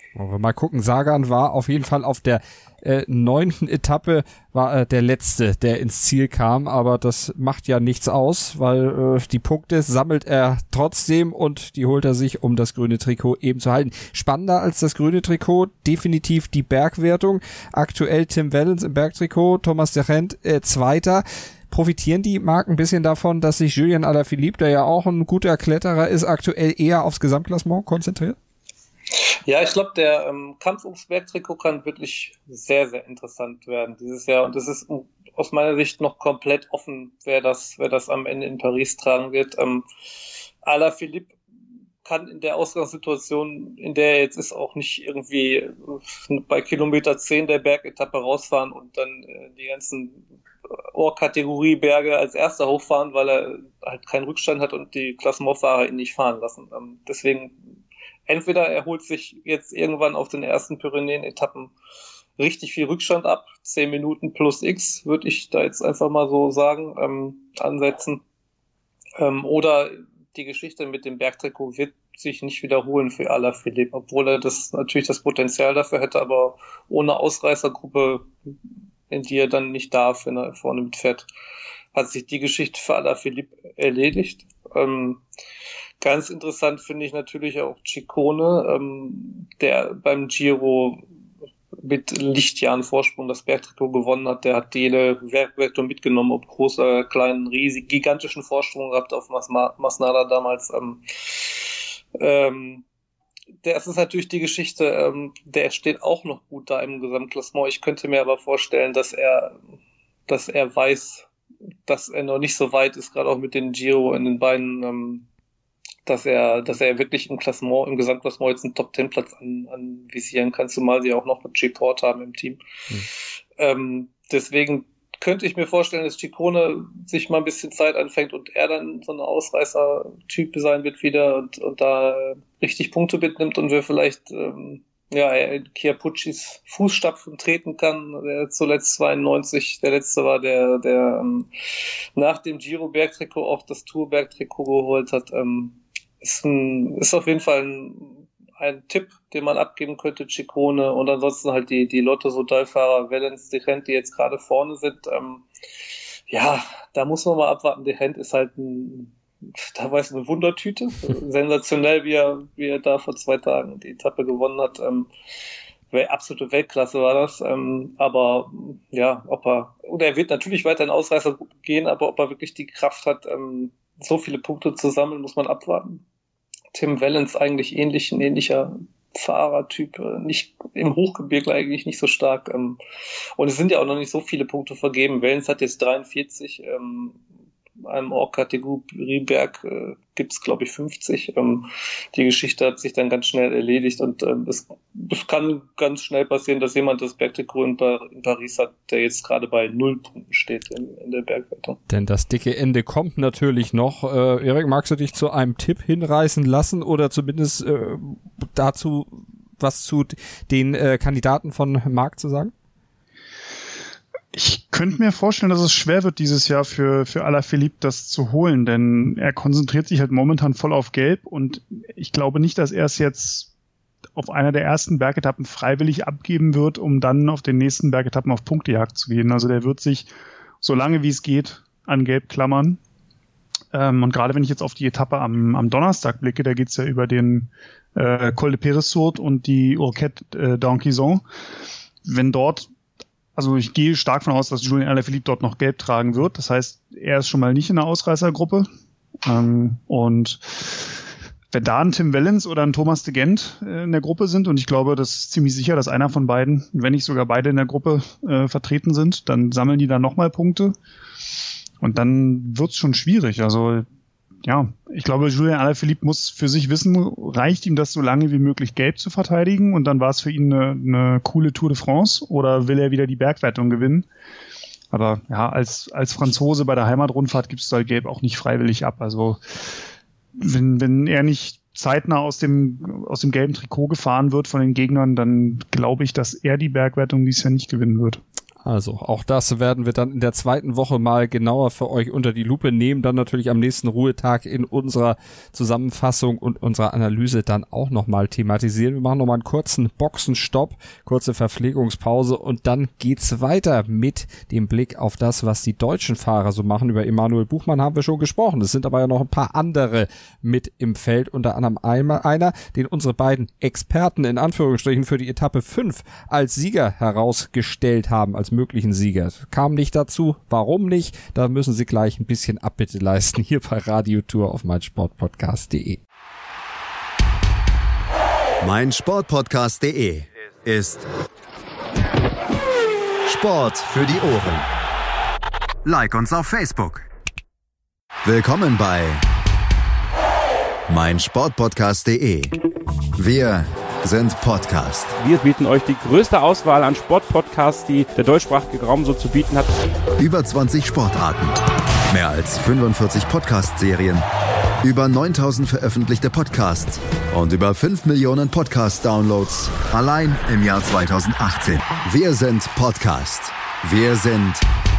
Wollen wir mal gucken. Sagan war auf jeden Fall auf der äh, neunten Etappe, war äh, der Letzte, der ins Ziel kam, aber das macht ja nichts aus, weil äh, die Punkte sammelt er trotzdem und die holt er sich, um das grüne Trikot eben zu halten. Spannender als das grüne Trikot, definitiv die Bergwertung. Aktuell Tim Wellens im Bergtrikot, Thomas de Gendt äh, Zweiter. Profitieren die Marken ein bisschen davon, dass sich Julian Alaphilippe, der ja auch ein guter Kletterer ist, aktuell eher aufs Gesamtklassement konzentriert? Ja, ich glaube, der ähm, Kampf ums Bergtrikot kann wirklich sehr, sehr interessant werden dieses Jahr. Und es ist aus meiner Sicht noch komplett offen, wer das, wer das am Ende in Paris tragen wird. Ähm, Alaphilippe kann in der Ausgangssituation, in der er jetzt ist, auch nicht irgendwie bei Kilometer zehn der Bergetappe rausfahren und dann äh, die ganzen Ohrkategorie-Berge als erster hochfahren, weil er halt keinen Rückstand hat und die Klassementfahrer ihn nicht fahren lassen. Ähm, deswegen entweder er holt sich jetzt irgendwann auf den ersten Pyrenäen-Etappen richtig viel Rückstand ab, zehn Minuten plus X, würde ich da jetzt einfach mal so sagen, ähm, ansetzen. Ähm, oder die Geschichte mit dem Bergtrikot wird sich nicht wiederholen für Alaphilippe, obwohl er das natürlich das Potenzial dafür hätte, aber ohne Ausreißergruppe, in die er dann nicht darf, wenn er vorne mitfährt, hat sich die Geschichte für Alaphilippe erledigt. Ähm, ganz interessant finde ich natürlich auch Ciccone, ähm, der beim Giro mit Lichtjahren Vorsprung das Bergtrikot gewonnen hat. Der hat jede Bergwertung mitgenommen, ob groß oder klein, riesig, gigantischen Vorsprung gehabt auf Mas- Masnada damals. Ähm, ähm, Das ist natürlich die Geschichte, ähm, der steht auch noch gut da im Gesamtklassement. Ich könnte mir aber vorstellen, dass er, dass er weiß, dass er noch nicht so weit ist, gerade auch mit den Giro in den Beinen, ähm, dass er, dass er wirklich im Klassement, im Gesamtklassement jetzt einen Top-Ten-Platz an, anvisieren kann, zumal sie auch noch einen G-Port haben im Team. Mhm. Ähm, deswegen könnte ich mir vorstellen, dass Ciccone sich mal ein bisschen Zeit anfängt und er dann so ein Ausreißer-Typ sein wird wieder und, und da richtig Punkte mitnimmt und wir vielleicht ähm, ja, Chiappuccis Fußstapfen treten kann, der zuletzt zweiundneunzig der letzte war, der der ähm, nach dem Giro-Bergtrikot auch das Tour-Bergtrikot geholt hat. Ähm, ist, ein, ist auf jeden Fall ein ein Tipp, den man abgeben könnte, Ciccone, und ansonsten halt die, die Lotto-Soudal-Fahrer Wellens, de Gendt, die jetzt gerade vorne sind. Ähm, ja, da muss man mal abwarten. De Gendt ist halt ein, da weiß eine Wundertüte. Sensationell, wie er, wie er da vor zwei Tagen die Etappe gewonnen hat. Ähm, absolute Weltklasse war das. Ähm, aber ja, ob er, oder er wird natürlich weiter in Ausreißer gehen, aber ob er wirklich die Kraft hat, ähm, so viele Punkte zu sammeln, muss man abwarten. Tim Wellens eigentlich ähnlich, ein ähnlicher Fahrertyp, nicht im Hochgebirge eigentlich nicht so stark. Ähm, und es sind ja auch noch nicht so viele Punkte vergeben. Wellens hat jetzt dreiundvierzig, ähm, einem Org-Kategorie-Berg äh, gibt es, glaube ich, fünfzig. Ähm, die Geschichte hat sich dann ganz schnell erledigt und ähm, es, es kann ganz schnell passieren, dass jemand das Bergtrikot in, Par- in Paris hat, der jetzt gerade bei null Punkten steht in, in der Bergwertung. Denn das dicke Ende kommt natürlich noch. Äh, Erik, magst du dich zu einem Tipp hinreißen lassen oder zumindest äh, dazu was zu den äh, Kandidaten von Marc zu sagen? Ich könnte mir vorstellen, dass es schwer wird dieses Jahr für, für Alaphilippe das zu holen, denn er konzentriert sich halt momentan voll auf Gelb und ich glaube nicht, dass er es jetzt auf einer der ersten Bergetappen freiwillig abgeben wird, um dann auf den nächsten Bergetappen auf Punktejagd zu gehen. Also der wird sich so lange wie es geht an Gelb klammern. Ähm, und gerade wenn ich jetzt auf die Etappe am, am Donnerstag blicke, da geht's ja über den äh, Col de Péressourde und die Urquette äh, d'Anquizon. Wenn dort Also ich gehe stark von aus, dass Julian Alaphilippe dort noch Gelb tragen wird. Das heißt, er ist schon mal nicht in der Ausreißergruppe. Ähm, und wenn da ein Tim Wellens oder ein Thomas de Gendt äh, in der Gruppe sind, und ich glaube, das ist ziemlich sicher, dass einer von beiden, wenn nicht sogar beide in der Gruppe äh, vertreten sind, dann sammeln die da nochmal Punkte. Und dann wird's schon schwierig. Also ja, ich glaube, Julian Alaphilippe muss für sich wissen, reicht ihm das so lange wie möglich Gelb zu verteidigen und dann war es für ihn eine, eine coole Tour de France oder will er wieder die Bergwertung gewinnen? Aber ja, als als Franzose bei der Heimatrundfahrt gibst du halt Gelb auch nicht freiwillig ab. Also wenn wenn er nicht zeitnah aus dem aus dem gelben Trikot gefahren wird von den Gegnern, dann glaube ich, dass er die Bergwertung dieses Jahr nicht gewinnen wird. Also auch das werden wir dann in der zweiten Woche mal genauer für euch unter die Lupe nehmen. Dann natürlich am nächsten Ruhetag in unserer Zusammenfassung und unserer Analyse dann auch nochmal thematisieren. Wir machen nochmal einen kurzen Boxenstopp, kurze Verpflegungspause und dann geht's weiter mit dem Blick auf das, was die deutschen Fahrer so machen. Über Emanuel Buchmann haben wir schon gesprochen. Es sind aber ja noch ein paar andere mit im Feld, unter anderem einer, den unsere beiden Experten in Anführungsstrichen für die Etappe fünf als Sieger herausgestellt haben, als möglichen Sieger. Kam nicht dazu. Warum nicht? Da müssen Sie gleich ein bisschen Abbitte leisten hier bei Radiotour auf meinsportpodcast punkt de. meinsportpodcast punkt de ist Sport für die Ohren. Like uns auf Facebook. Willkommen bei meinsportpodcast punkt de. Wir sind Podcast. Wir bieten euch die größte Auswahl an Sportpodcasts, die der deutschsprachige Raum so zu bieten hat. Über zwanzig Sportarten, mehr als fünfundvierzig Podcast-Serien, über neuntausend veröffentlichte Podcasts und über fünf Millionen Podcast-Downloads allein im Jahr zweitausendachtzehn. Wir sind Podcast. Wir sind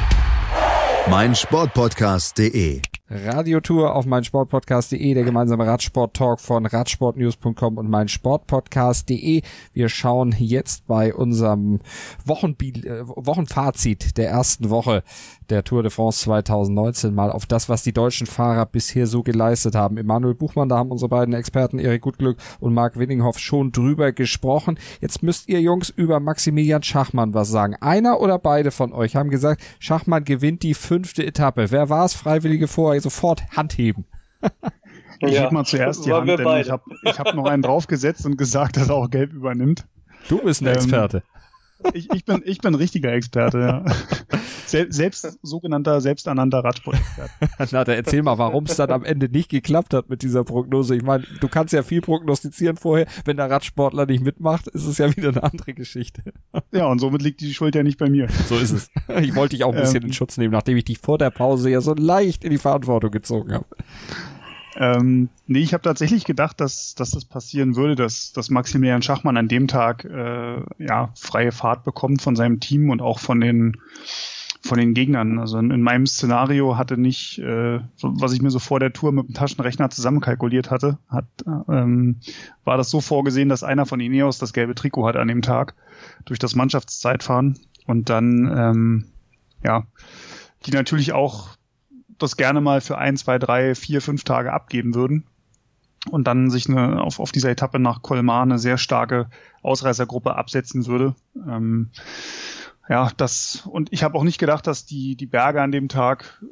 meinsportpodcast punkt de. Radiotour auf meinsportpodcast punkt de, der gemeinsame Radsport-Talk von radsportnews punkt com und meinsportpodcast punkt de. Wir schauen jetzt bei unserem Wochenbi- äh, Wochenfazit der ersten Woche der Tour de France zweitausendneunzehn mal auf das, was die deutschen Fahrer bisher so geleistet haben. Emanuel Buchmann, da haben unsere beiden Experten Erik Gutglück und Marc Winninghoff schon drüber gesprochen. Jetzt müsst ihr Jungs über Maximilian Schachmann was sagen. Einer oder beide von euch haben gesagt, Schachmann gewinnt die fünfte Etappe. Wer war es? Freiwillige vorher sofort Hand heben. Ich Ja, heb mal zuerst die waren Hand, wir denn ich beide. habe ich hab noch einen draufgesetzt und gesagt, dass er auch Gelb übernimmt. Du bist ein Ähm, Experte. Ich, ich bin ich bin richtiger Experte, ja. Sel- selbst sogenannter, selbsternannter Radsport-Experte. Na, dann erzähl mal, warum es dann am Ende nicht geklappt hat mit dieser Prognose. Ich meine, du kannst ja viel prognostizieren vorher. Wenn der Radsportler nicht mitmacht, ist es ja wieder eine andere Geschichte. Ja, und somit liegt die Schuld ja nicht bei mir. So ist es. Ich wollte dich auch ein bisschen Ähm. in Schutz nehmen, nachdem ich dich vor der Pause ja so leicht in die Verantwortung gezogen habe. Ähm, nee, ich habe tatsächlich gedacht, dass, dass das passieren würde, dass, dass Maximilian Schachmann an dem Tag äh, ja freie Fahrt bekommt von seinem Team und auch von den von den Gegnern. Also in, in meinem Szenario hatte nicht, äh, so, was ich mir so vor der Tour mit dem Taschenrechner zusammenkalkuliert hatte, hat, ähm, war das so vorgesehen, dass einer von Ineos das gelbe Trikot hat an dem Tag durch das Mannschaftszeitfahren und dann ähm, ja die natürlich auch das gerne mal für ein, zwei, drei, vier, fünf Tage abgeben würden und dann sich eine, auf, auf dieser Etappe nach Colmar eine sehr starke Ausreißergruppe absetzen würde. Ähm, ja, das, und ich habe auch nicht gedacht, dass die, die Berge an dem Tag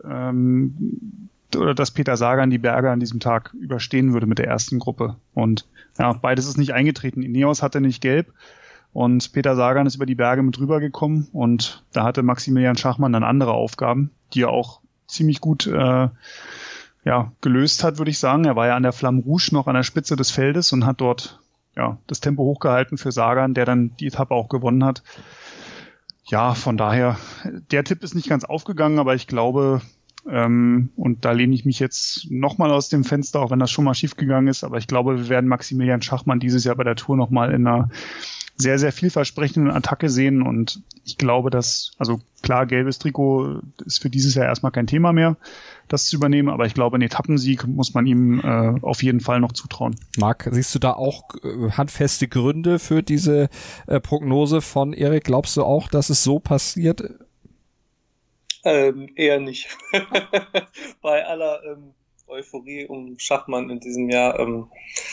ähm, oder dass Peter Sagan die Berge an diesem Tag überstehen würde mit der ersten Gruppe. Und ja, beides ist nicht eingetreten. Ineos hatte nicht gelb und Peter Sagan ist über die Berge mit rübergekommen und da hatte Maximilian Schachmann dann andere Aufgaben, die er auch ziemlich gut äh, ja, gelöst hat, würde ich sagen. Er war ja an der Flamme Rouge noch an der Spitze des Feldes und hat dort ja das Tempo hochgehalten für Sagan, der dann die Etappe auch gewonnen hat. Ja, von daher, der Tipp ist nicht ganz aufgegangen, aber ich glaube, ähm, und da lehne ich mich jetzt nochmal aus dem Fenster, auch wenn das schon mal schief gegangen ist, aber ich glaube, wir werden Maximilian Schachmann dieses Jahr bei der Tour nochmal in einer sehr, sehr vielversprechenden Attacke sehen und ich glaube, dass, also klar, gelbes Trikot ist für dieses Jahr erstmal kein Thema mehr, das zu übernehmen, aber ich glaube, einen Etappensieg muss man ihm äh, auf jeden Fall noch zutrauen. Marc, siehst du da auch äh, handfeste Gründe für diese äh, Prognose von Erik? Glaubst du auch, dass es so passiert? Ähm, eher nicht. Bei aller ähm, Euphorie um Schachmann in diesem Jahr ähm,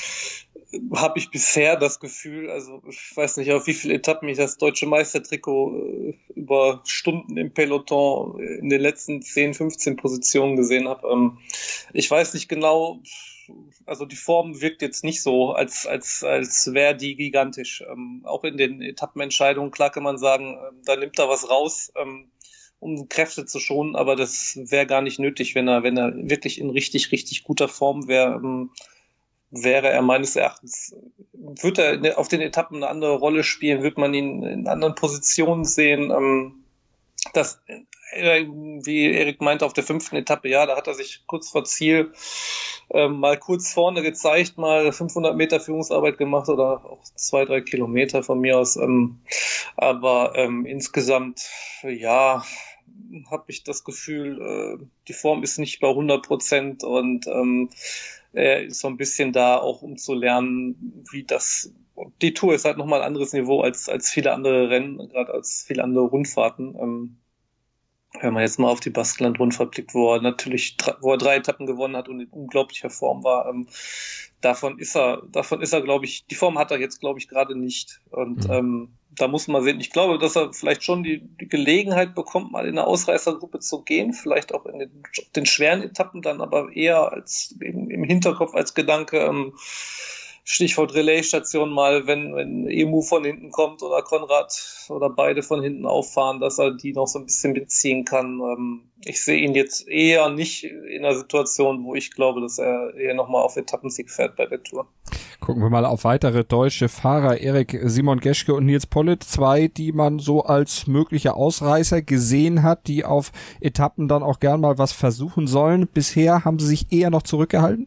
habe ich bisher das Gefühl, also ich weiß nicht, auf wie viele Etappen ich das deutsche Meistertrikot äh, über Stunden im Peloton in den letzten zehn, fünfzehn Positionen gesehen habe. Ähm, ich weiß nicht genau, also die Form wirkt jetzt nicht so, als als als wäre die gigantisch. Ähm, auch in den Etappenentscheidungen, klar kann man sagen, äh, da nimmt er was raus, ähm, um Kräfte zu schonen, aber das wäre gar nicht nötig, wenn er wenn er wirklich in richtig, richtig guter Form wäre. Ähm, wäre er meines Erachtens, wird er auf den Etappen eine andere Rolle spielen, wird man ihn in anderen Positionen sehen. Das wie Erik meinte, auf der fünften Etappe, ja, da hat er sich kurz vor Ziel ähm, mal kurz vorne gezeigt, mal fünfhundert Meter Führungsarbeit gemacht oder auch zwei, drei Kilometer von mir aus. Ähm, aber ähm, insgesamt, ja, habe ich das Gefühl, äh, die Form ist nicht bei hundert Prozent und ähm, er ist so ein bisschen da, auch um zu lernen, wie das, die Tour ist halt nochmal ein anderes Niveau als als viele andere Rennen, gerade als viele andere Rundfahrten. Ähm, wenn man jetzt mal auf die Baskenland-Rundfahrt blickt, wo er natürlich, wo er drei Etappen gewonnen hat und in unglaublicher Form war, ähm, davon ist er, davon ist er, glaube ich, die Form hat er jetzt, glaube ich, gerade nicht. Und mhm. ähm, da muss man sehen. Ich glaube, dass er vielleicht schon die, die Gelegenheit bekommt, mal in eine Ausreißergruppe zu gehen, vielleicht auch in den, den schweren Etappen dann, aber eher als im, im Hinterkopf als Gedanke, ähm, Stichwort Relaisstation mal, wenn, wenn Emu von hinten kommt oder Konrad oder beide von hinten auffahren, dass er die noch so ein bisschen beziehen kann. Ich sehe ihn jetzt eher nicht in einer Situation, wo ich glaube, dass er eher nochmal auf Etappensieg fährt bei der Tour. Gucken wir mal auf weitere deutsche Fahrer. Erik, Simon Geschke und Nils Politt, zwei, die man so als mögliche Ausreißer gesehen hat, die auf Etappen dann auch gern mal was versuchen sollen. Bisher haben sie sich eher noch zurückgehalten?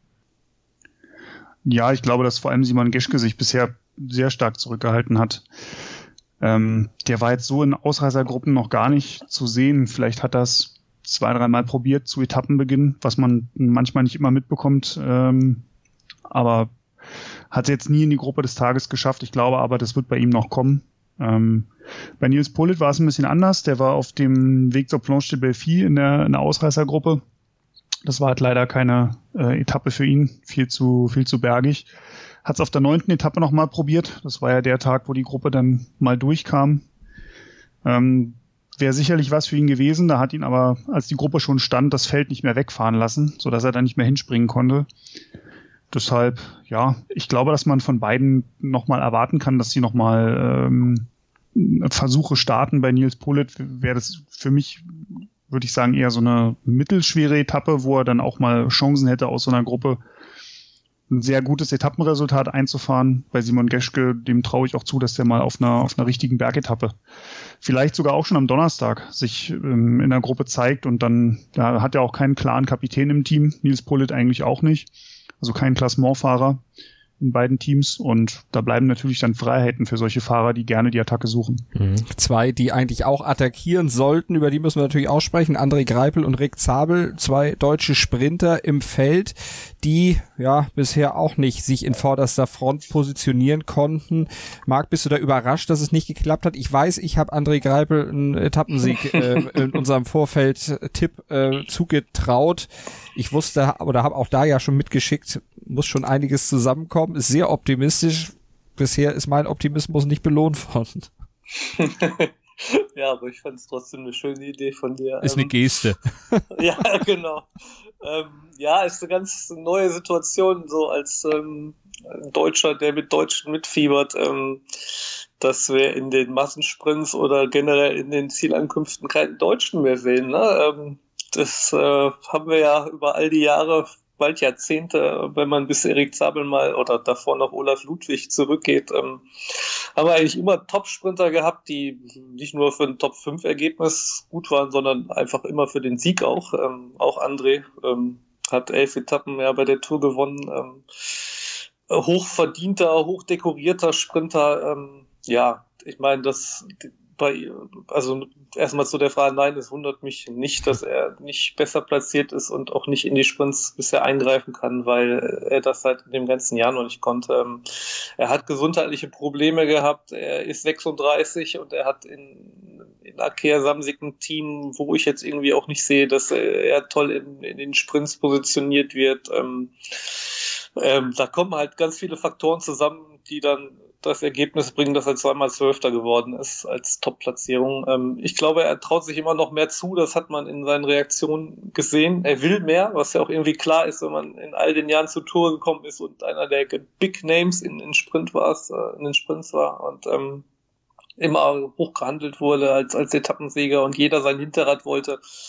Ja, ich glaube, dass vor allem Simon Geschke sich bisher sehr stark zurückgehalten hat. Ähm, der war jetzt so in Ausreißergruppen noch gar nicht zu sehen. Vielleicht hat er es zwei, dreimal probiert zu Etappenbeginn, was man manchmal nicht immer mitbekommt. Ähm, aber hat es jetzt nie in die Gruppe des Tages geschafft. Ich glaube aber, das wird bei ihm noch kommen. Ähm, bei Nils Politt war es ein bisschen anders. Der war auf dem Weg zur Planche de Belfi in der, in der Ausreißergruppe. Das war halt leider keine äh, Etappe für ihn, viel zu viel zu bergig. Hat es auf der neunten Etappe nochmal probiert. Das war ja der Tag, wo die Gruppe dann mal durchkam. Ähm, Wäre sicherlich was für ihn gewesen. Da hat ihn aber, als die Gruppe schon stand, das Feld nicht mehr wegfahren lassen, sodass er dann nicht mehr hinspringen konnte. Deshalb, ja, ich glaube, dass man von beiden nochmal erwarten kann, dass sie nochmal ähm, Versuche starten. Bei Nils Politt wäre das für mich, würde ich sagen, eher so eine mittelschwere Etappe, wo er dann auch mal Chancen hätte, aus so einer Gruppe ein sehr gutes Etappenresultat einzufahren. Bei Simon Geschke, dem traue ich auch zu, dass der mal auf einer auf einer richtigen Bergetappe, vielleicht sogar auch schon am Donnerstag, sich ähm, in der Gruppe zeigt. Und dann da hat er auch keinen klaren Kapitän im Team, Nils Politt eigentlich auch nicht, also kein Klassementfahrer in beiden Teams, und da bleiben natürlich dann Freiheiten für solche Fahrer, die gerne die Attacke suchen. Mhm. Zwei, die eigentlich auch attackieren sollten, über die müssen wir natürlich auch sprechen, André Greipel und Rick Zabel, zwei deutsche Sprinter im Feld, die ja bisher auch nicht sich in vorderster Front positionieren konnten. Marc, bist du da überrascht, dass es nicht geklappt hat? Ich weiß, ich habe André Greipel einen Etappensieg äh, in unserem Vorfeld-Tipp äh, zugetraut. Ich wusste oder habe auch da ja schon mitgeschickt, muss schon einiges zusammenkommen, ist sehr optimistisch. Bisher ist mein Optimismus nicht belohnt worden. Ja, aber ich fand es trotzdem eine schöne Idee von dir. Ist eine Geste. Ja, genau. Ähm, ja, ist eine ganz neue Situation, so als ähm, Deutscher, der mit Deutschen mitfiebert, ähm, dass wir in den Massensprints oder generell in den Zielankünften keinen Deutschen mehr sehen. Ne? Ähm, das äh, haben wir ja über all die Jahre, bald Jahrzehnte, wenn man bis Erik Zabel mal oder davor noch Olaf Ludwig zurückgeht, ähm, haben wir eigentlich immer Top-Sprinter gehabt, die nicht nur für ein Top fünf Ergebnis gut waren, sondern einfach immer für den Sieg auch. Ähm, auch André ähm, hat elf Etappen ja bei der Tour gewonnen. Ähm, hochverdienter, hochdekorierter Sprinter. Ähm, ja, ich meine, das bei, also erstmal zu der Frage, nein, es wundert mich nicht, dass er nicht besser platziert ist und auch nicht in die Sprints bisher eingreifen kann, weil er das seit dem ganzen Jahr noch nicht konnte. Er hat gesundheitliche Probleme gehabt, er ist sechsunddreißig und er hat in, in Arkea Samsic ein Team, wo ich jetzt irgendwie auch nicht sehe, dass er toll in, in den Sprints positioniert wird. Ähm, ähm, da kommen halt ganz viele Faktoren zusammen, die dann das Ergebnis bringen, dass er zweimal Zwölfter geworden ist als Top-Platzierung. Ähm, ich glaube, er traut sich immer noch mehr zu, das hat man in seinen Reaktionen gesehen. Er will mehr, was ja auch irgendwie klar ist, wenn man in all den Jahren zur Tour gekommen ist und einer der Big Names in den Sprint war, äh, in den Sprints war und ähm, immer hoch gehandelt wurde als, als Etappensieger und jeder sein Hinterrad wollte.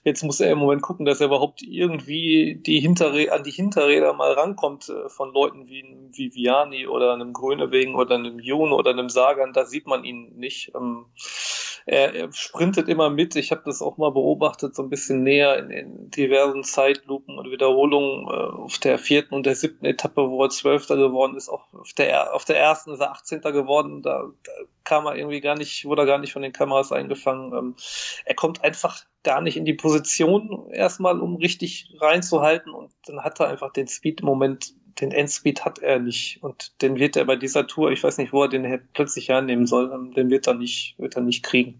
jetzt muss er im Moment gucken, dass er überhaupt irgendwie die Hinterrä- an die Hinterräder mal rankommt äh, von Leuten wie einem Viviani oder einem Groenewegen oder einem Jun oder einem Sagan. Da sieht man ihn nicht. Ähm, er, er sprintet immer mit. Ich habe das auch mal beobachtet, so ein bisschen näher in, in diversen Zeitlupen und Wiederholungen äh, auf der vierten und der siebten Etappe, wo er Zwölfter geworden ist. Auch auf der, auf der ersten ist er achtzehnter geworden. Da, da kam er irgendwie gar nicht, wurde er gar nicht von den Kameras eingefangen. Ähm, er kommt einfach gar nicht in die Position erstmal, um richtig reinzuhalten, und dann hat er einfach den Speed im Moment. Den Endspeed hat er nicht, und den wird er bei dieser Tour, ich weiß nicht, wo er den plötzlich hernehmen soll, den wird er nicht, wird er nicht kriegen.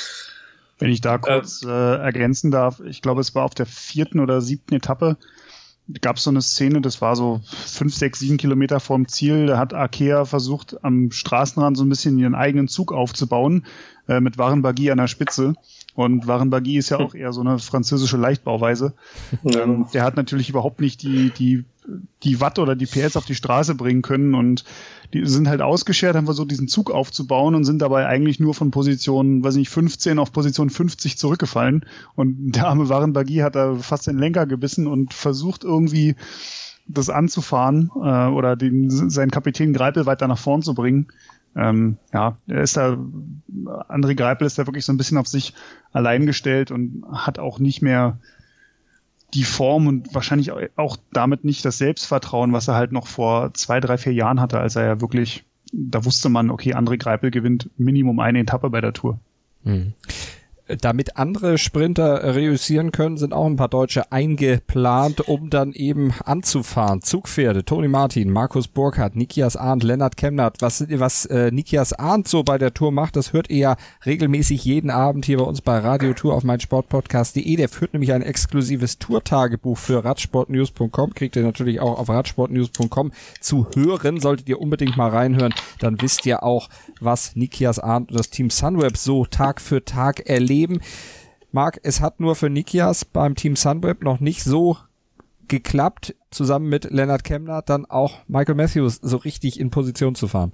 Wenn ich da kurz äh, äh, ergänzen darf, ich glaube, es war auf der vierten oder siebten Etappe, gab es so eine Szene, das war so fünf, sechs, sieben Kilometer vorm Ziel, da hat Arkea versucht, am Straßenrand so ein bisschen ihren eigenen Zug aufzubauen, äh, mit Warren Barguil an der Spitze. Und Warren Barguil ist ja auch eher so eine französische Leichtbauweise. Ja. Ähm, der hat natürlich überhaupt nicht die, die, die Watt oder die P S auf die Straße bringen können, und die sind halt ausgeschert, haben versucht, diesen Zug aufzubauen und sind dabei eigentlich nur von Position, weiß nicht, fünfzehn auf Position fünfzig zurückgefallen. Und der arme Warren Barguil hat da fast den Lenker gebissen und versucht irgendwie das anzufahren, äh, oder den, seinen Kapitän Greipel weiter nach vorn zu bringen. Ähm, ja, er ist da, André Greipel ist da wirklich so ein bisschen auf sich allein gestellt und hat auch nicht mehr die Form und wahrscheinlich auch damit nicht das Selbstvertrauen, was er halt noch vor zwei, drei, vier Jahren hatte, als er ja wirklich, da wusste man, okay, André Greipel gewinnt Minimum eine Etappe bei der Tour. Hm. Damit andere Sprinter reüssieren können, sind auch ein paar Deutsche eingeplant, um dann eben anzufahren. Zugpferde, Toni Martin, Markus Burkhardt, Nikias Arndt, Lennart Kemnert. Was, was äh, Nikias Arndt so bei der Tour macht, das hört ihr ja regelmäßig jeden Abend hier bei uns bei Radio Tour auf meinsportpodcast punkt de. Der führt nämlich ein exklusives Tourtagebuch für radsportnews punkt com. Kriegt ihr natürlich auch auf radsportnews punkt com zu hören. Solltet ihr unbedingt mal reinhören, dann wisst ihr auch, was Nikias Arndt und das Team Sunweb so Tag für Tag erleben. Marc, es hat nur für Nikias beim Team Sunweb noch nicht so geklappt, zusammen mit Lennart Kemnert dann auch Michael Matthews so richtig in Position zu fahren.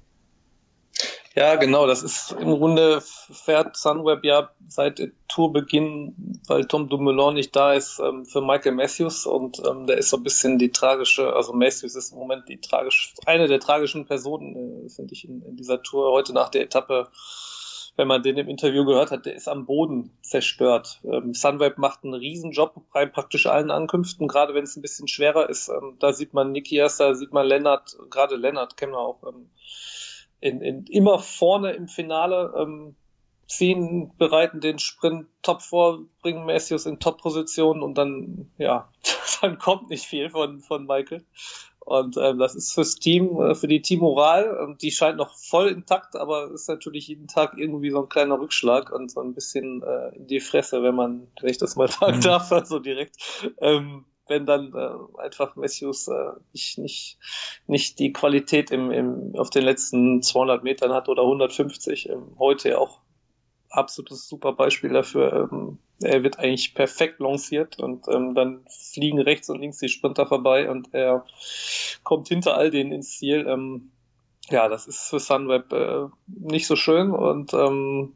Ja, genau, das ist im Grunde, fährt Sunweb ja seit Tourbeginn, weil Tom Dumoulin nicht da ist, ähm, für Michael Matthews, und ähm, der ist so ein bisschen die tragische, also Matthews ist im Moment die tragisch, eine der tragischen Personen, äh, finde ich, in, in dieser Tour. Heute nach der Etappe, wenn man den im Interview gehört hat, der ist am Boden zerstört. Ähm, Sunweb macht einen Riesenjob bei praktisch allen Ankünften, gerade wenn es ein bisschen schwerer ist. Ähm, da sieht man Nikias, da sieht man Lennart, gerade Lennart kennen wir auch, ähm, in, in, immer vorne im Finale, ähm, ziehen, bereiten den Sprint top vor, bringen Matthews in Top-Position, und dann, ja, dann kommt nicht viel von, von Michael. Und ähm, das ist fürs Team, äh, für die Teammoral, ähm, die scheint noch voll intakt, aber ist natürlich jeden Tag irgendwie so ein kleiner Rückschlag und so ein bisschen äh, in die Fresse, wenn man, wenn ich das mal sagen mhm. darf, also direkt, ähm, wenn dann äh, einfach Matthews äh, nicht, nicht, nicht die Qualität im, im, auf den letzten zweihundert Metern hat oder hundertfünfzig, ähm, heute auch absolutes super Beispiel dafür. Ähm, er wird eigentlich perfekt lanciert, und ähm, dann fliegen rechts und links die Sprinter vorbei, und er kommt hinter all denen ins Ziel. Ähm, ja, das ist für Sunweb äh, nicht so schön, und ähm,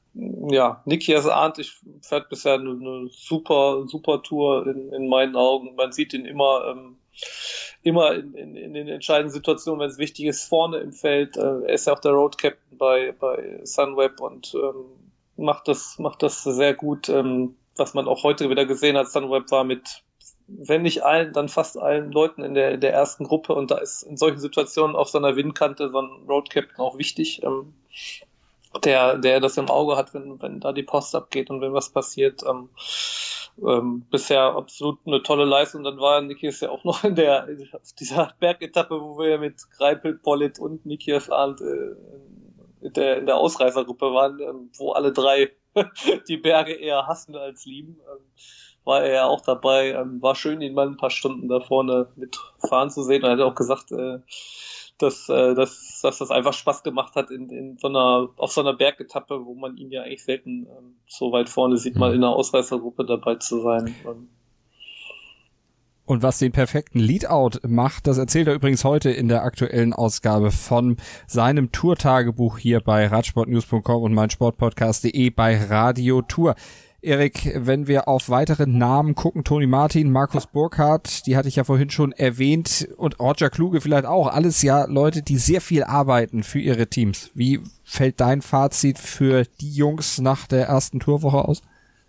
ja, Nikias Arndt, ich fährt bisher eine, eine super, super Tour in, in meinen Augen. Man sieht ihn immer, ähm, immer in, in, in den entscheidenden Situationen, wenn es wichtig ist, vorne im Feld. Äh, er ist ja auch der Road Captain bei, bei Sunweb und ähm, macht das, macht das sehr gut. Ähm, was man auch heute wieder gesehen hat, Sunweb war mit, wenn nicht allen, dann fast allen Leuten in der, in der ersten Gruppe, und da ist in solchen Situationen auf so einer Windkante so ein Road Captain auch wichtig. Ähm, der, der das im Auge hat, wenn, wenn da die Post abgeht und wenn was passiert. Ähm, ähm, bisher absolut eine tolle Leistung. Dann war Nikias ja auch noch in der, auf dieser Bergetappe, wo wir mit Greipel, Pollitt und Nikias Arndt äh, in der, in der Ausreißergruppe waren, ähm, wo alle drei die Berge eher hassen als lieben. Ähm, war er ja auch dabei. Ähm, war schön, ihn mal ein paar Stunden da vorne mitfahren zu sehen. Er hat auch gesagt, äh, dass, äh, dass, dass das einfach Spaß gemacht hat in, in so einer, auf so einer Bergetappe, wo man ihn ja eigentlich selten ähm, so weit vorne sieht, mal in einer Ausreißergruppe dabei zu sein. Und was den perfekten Leadout macht, das erzählt er übrigens heute in der aktuellen Ausgabe von seinem Tourtagebuch hier bei radsportnews punkt com und meinsportpodcast punkt de bei Radio Tour. Erik, wenn wir auf weitere Namen gucken, Toni Martin, Markus Burkhardt, die hatte ich ja vorhin schon erwähnt, und Roger Kluge vielleicht auch, alles ja Leute, die sehr viel arbeiten für ihre Teams. Wie fällt dein Fazit für die Jungs nach der ersten Tourwoche aus?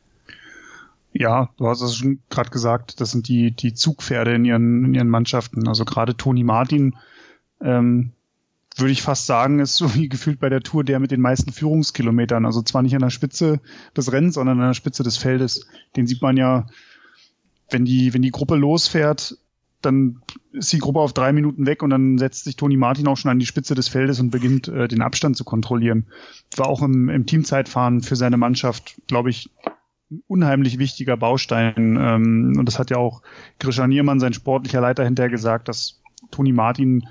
Ja, du hast es schon gerade gesagt, das sind die die Zugpferde in ihren in ihren Mannschaften. Also gerade Toni Martin, ähm, würde ich fast sagen, ist so wie gefühlt bei der Tour der mit den meisten Führungskilometern. Also zwar nicht an der Spitze des Rennens, sondern an der Spitze des Feldes. Den sieht man ja, wenn die, wenn die Gruppe losfährt, dann ist die Gruppe auf drei Minuten weg und dann setzt sich Toni Martin auch schon an die Spitze des Feldes und beginnt, äh, den Abstand zu kontrollieren. War auch im, im Teamzeitfahren für seine Mannschaft, glaube ich, ein unheimlich wichtiger Baustein. Ähm, und das hat ja auch Grisha Niermann, sein sportlicher Leiter, hinterher gesagt, dass Toni Martin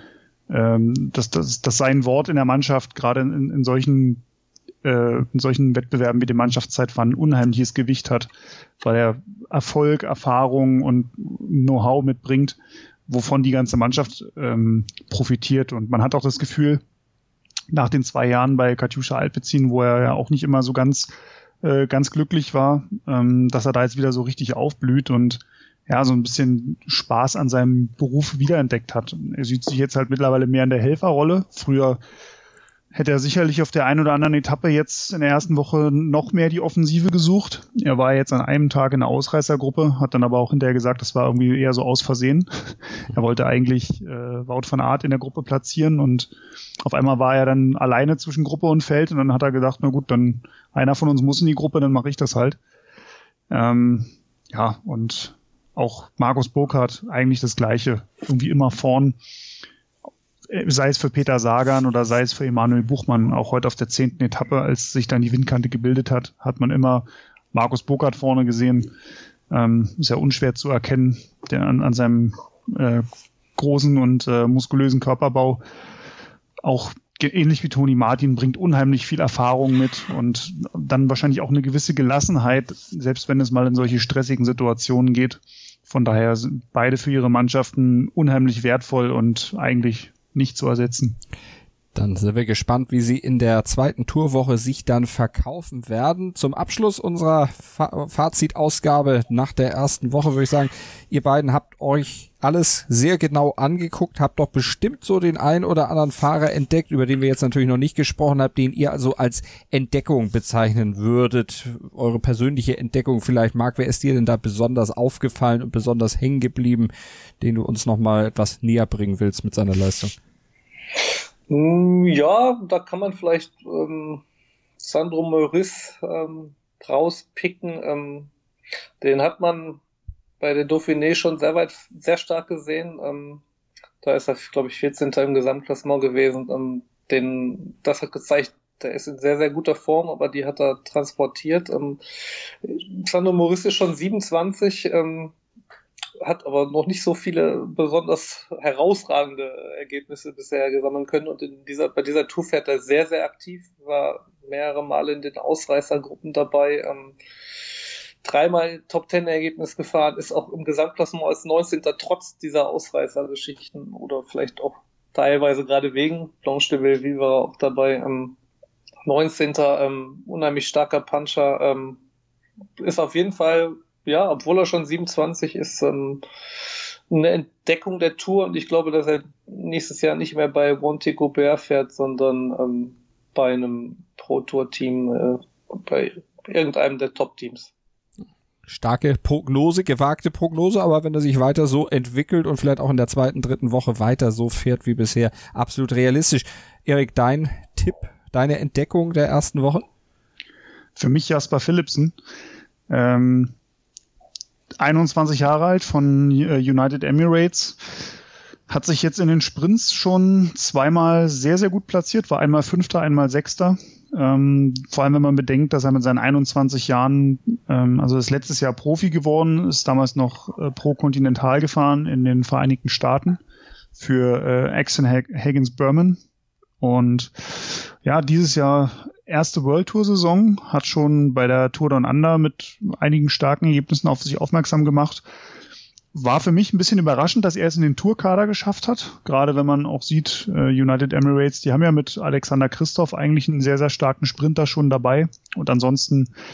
Dass, dass, dass sein Wort in der Mannschaft gerade in, in solchen äh, in solchen Wettbewerben wie dem Mannschaftszeitfahren ein unheimliches Gewicht hat, weil er Erfolg, Erfahrung und Know-how mitbringt, wovon die ganze Mannschaft ähm, profitiert. Und man hat auch das Gefühl, nach den zwei Jahren bei Katusha Alpecin, wo er ja auch nicht immer so ganz äh, ganz glücklich war, ähm, dass er da jetzt wieder so richtig aufblüht und ja, so ein bisschen Spaß an seinem Beruf wiederentdeckt hat. Er sieht sich jetzt halt mittlerweile mehr in der Helferrolle. Früher hätte er sicherlich auf der einen oder anderen Etappe jetzt in der ersten Woche noch mehr die Offensive gesucht. Er war jetzt an einem Tag in der Ausreißergruppe, hat dann aber auch hinterher gesagt, das war irgendwie eher so aus Versehen. Er wollte eigentlich äh, Wout van Aert in der Gruppe platzieren und auf einmal war er dann alleine zwischen Gruppe und Feld und dann hat er gedacht, na gut, dann einer von uns muss in die Gruppe, dann mache ich das halt. Ähm, ja, und auch Markus Burkhardt eigentlich das Gleiche, irgendwie immer vorn, sei es für Peter Sagan oder sei es für Emanuel Buchmann, auch heute auf der zehnten Etappe, als sich dann die Windkante gebildet hat, hat man immer Markus Burkhardt vorne gesehen. Ähm, ist ja unschwer zu erkennen, der an, an seinem äh, großen und äh, muskulösen Körperbau auch ähnlich wie Toni Martin bringt unheimlich viel Erfahrung mit und dann wahrscheinlich auch eine gewisse Gelassenheit, selbst wenn es mal in solche stressigen Situationen geht. Von daher sind beide für ihre Mannschaften unheimlich wertvoll und eigentlich nicht zu ersetzen. Dann sind wir gespannt, wie sie in der zweiten Tourwoche sich dann verkaufen werden. Zum Abschluss unserer Fa- Fazitausgabe nach der ersten Woche würde ich sagen, ihr beiden habt euch alles sehr genau angeguckt, habt doch bestimmt so den einen oder anderen Fahrer entdeckt, über den wir jetzt natürlich noch nicht gesprochen haben, den ihr also als Entdeckung bezeichnen würdet. Eure persönliche Entdeckung vielleicht, Marc, wer ist dir denn da besonders aufgefallen und besonders hängen geblieben, den du uns nochmal etwas näher bringen willst mit seiner Leistung? Ja, da kann man vielleicht ähm, Sandro Moris ähm, rauspicken. Ähm, den hat man bei der Dauphiné schon sehr weit, sehr stark gesehen. Ähm, da ist er, glaube ich, vierzehnter im Gesamtklassement gewesen. Ähm, den, das hat gezeigt, der ist in sehr, sehr guter Form, aber die hat er transportiert. Ähm, Sandro Moris ist schon siebenundzwanzig, ähm, hat aber noch nicht so viele besonders herausragende Ergebnisse bisher gesammeln können und in dieser, bei dieser Tour fährt er sehr, sehr aktiv, war mehrere Male in den Ausreißergruppen dabei, ähm, dreimal Top-Ten-Ergebnis gefahren, ist auch im Gesamtklassement als neunzehnter trotz dieser Ausreißergeschichten oder vielleicht auch teilweise gerade wegen Blanche de Belleville war er auch dabei, ähm, neunzehnter Ähm, unheimlich starker Puncher, ähm, ist auf jeden Fall, ja, obwohl er schon siebenundzwanzig ist, ähm, eine Entdeckung der Tour und ich glaube, dass er nächstes Jahr nicht mehr bei Wanty Gobert fährt, sondern ähm, bei einem Pro-Tour-Team, äh, bei irgendeinem der Top-Teams. Starke Prognose, gewagte Prognose, aber wenn er sich weiter so entwickelt und vielleicht auch in der zweiten, dritten Woche weiter so fährt wie bisher, absolut realistisch. Erik, dein Tipp, deine Entdeckung der ersten Woche? Für mich Jasper Philipsen. Ähm, einundzwanzig Jahre alt von United Emirates, hat sich jetzt in den Sprints schon zweimal sehr, sehr gut platziert, war einmal Fünfter, einmal Sechster. Ähm, vor allem, wenn man bedenkt, dass er mit seinen einundzwanzig Jahren, ähm, also ist letztes Jahr Profi geworden, ist damals noch äh, Pro Continental gefahren in den Vereinigten Staaten für äh, Axon Higgins Berman. Und ja, dieses Jahr erste World Tour Saison, hat schon bei der Tour Down Under mit einigen starken Ergebnissen auf sich aufmerksam gemacht. War für mich ein bisschen überraschend, dass er es in den Tourkader geschafft hat. Gerade wenn man auch sieht, äh, United Emirates, die haben ja mit Alexander Kristoff eigentlich einen sehr, sehr starken Sprinter schon dabei. Und ansonsten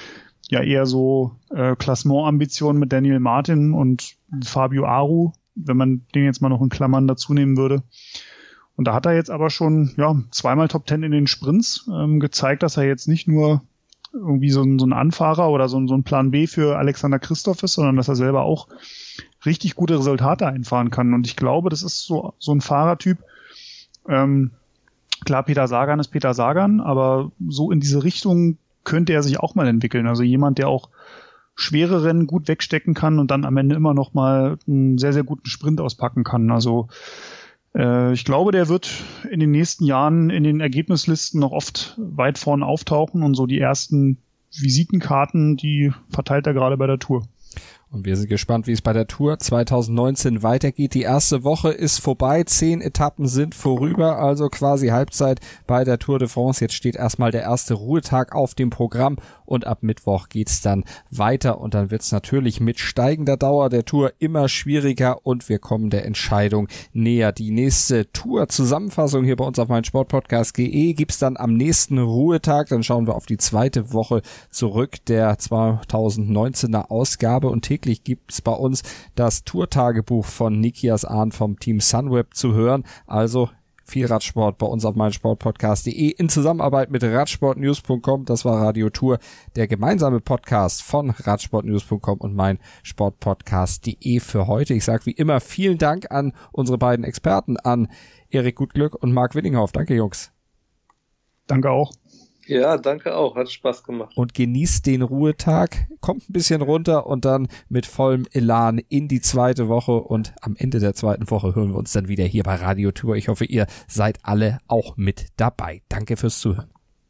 ja eher so äh, Klassementambitionen mit Daniel Martin und Fabio Aru, wenn man den jetzt mal noch in Klammern dazu nehmen würde. Und da hat er jetzt aber schon ja zweimal Top Ten in den Sprints ähm, gezeigt, dass er jetzt nicht nur irgendwie so ein, so ein Anfahrer oder so ein, so ein Plan B für Alexander Kristoff ist, sondern dass er selber auch richtig gute Resultate einfahren kann. Und ich glaube, das ist so so ein Fahrertyp. Ähm, klar, Peter Sagan ist Peter Sagan, aber so in diese Richtung könnte er sich auch mal entwickeln. Also jemand, der auch schwere Rennen gut wegstecken kann und dann am Ende immer noch mal einen sehr, sehr guten Sprint auspacken kann. Also äh, ich glaube, der wird in den nächsten Jahren in den Ergebnislisten noch oft weit vorne auftauchen und so die ersten Visitenkarten, die verteilt er gerade bei der Tour. Und wir sind gespannt, wie es bei der Tour zwanzig neunzehn weitergeht. Die erste Woche ist vorbei, zehn Etappen sind vorüber, also quasi Halbzeit bei der Tour de France. Jetzt steht erstmal der erste Ruhetag auf dem Programm und ab Mittwoch geht's dann weiter und dann wird's natürlich mit steigender Dauer der Tour immer schwieriger und wir kommen der Entscheidung näher. Die nächste Tour-Zusammenfassung hier bei uns auf meinsportpodcast punkt de gibt's dann am nächsten Ruhetag. Dann schauen wir auf die zweite Woche zurück der zwanzig neunzehner Ausgabe und täglich gibt's bei uns das Tourtagebuch von Nikias Ahn vom Team Sunweb zu hören. Also viel Radsport bei uns auf meinsportpodcast punkt de in Zusammenarbeit mit radsportnews punkt com. Das war Radio Tour, der gemeinsame Podcast von radsportnews punkt com und meinsportpodcast punkt de für heute. Ich sage wie immer vielen Dank an unsere beiden Experten, an Erik Gutglück und Marc Willinghoff. Danke, Jungs. Danke auch. Ja, danke auch. Hat Spaß gemacht. Und genießt den Ruhetag, kommt ein bisschen runter und dann mit vollem Elan in die zweite Woche. Und am Ende der zweiten Woche hören wir uns dann wieder hier bei Radio Tour. Ich hoffe, ihr seid alle auch mit dabei. Danke fürs Zuhören.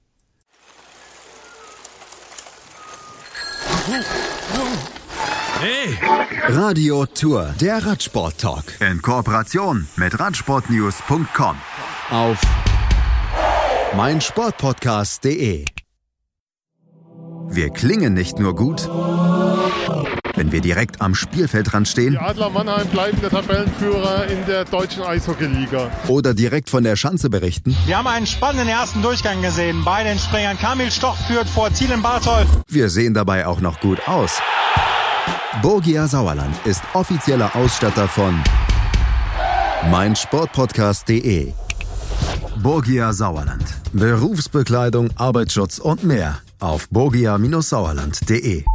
Hey! Radio Tour, der Radsport-Talk. In Kooperation mit radsportnews punkt com. Auf meinsportpodcast punkt de. Wir klingen nicht nur gut, wenn wir direkt am Spielfeldrand stehen. Die Adler Mannheim bleiben der Tabellenführer in der deutschen Eishockeyliga. Oder direkt von der Schanze berichten. Wir haben einen spannenden ersten Durchgang gesehen. Bei den Springern Kamil Stoch führt vor Ziel in Bartol. Wir sehen dabei auch noch gut aus. Borgia Sauerland ist offizieller Ausstatter von meinsportpodcast punkt de. Borgia Sauerland. Berufsbekleidung, Arbeitsschutz und mehr auf borgia Bindestrich sauerland punkt de.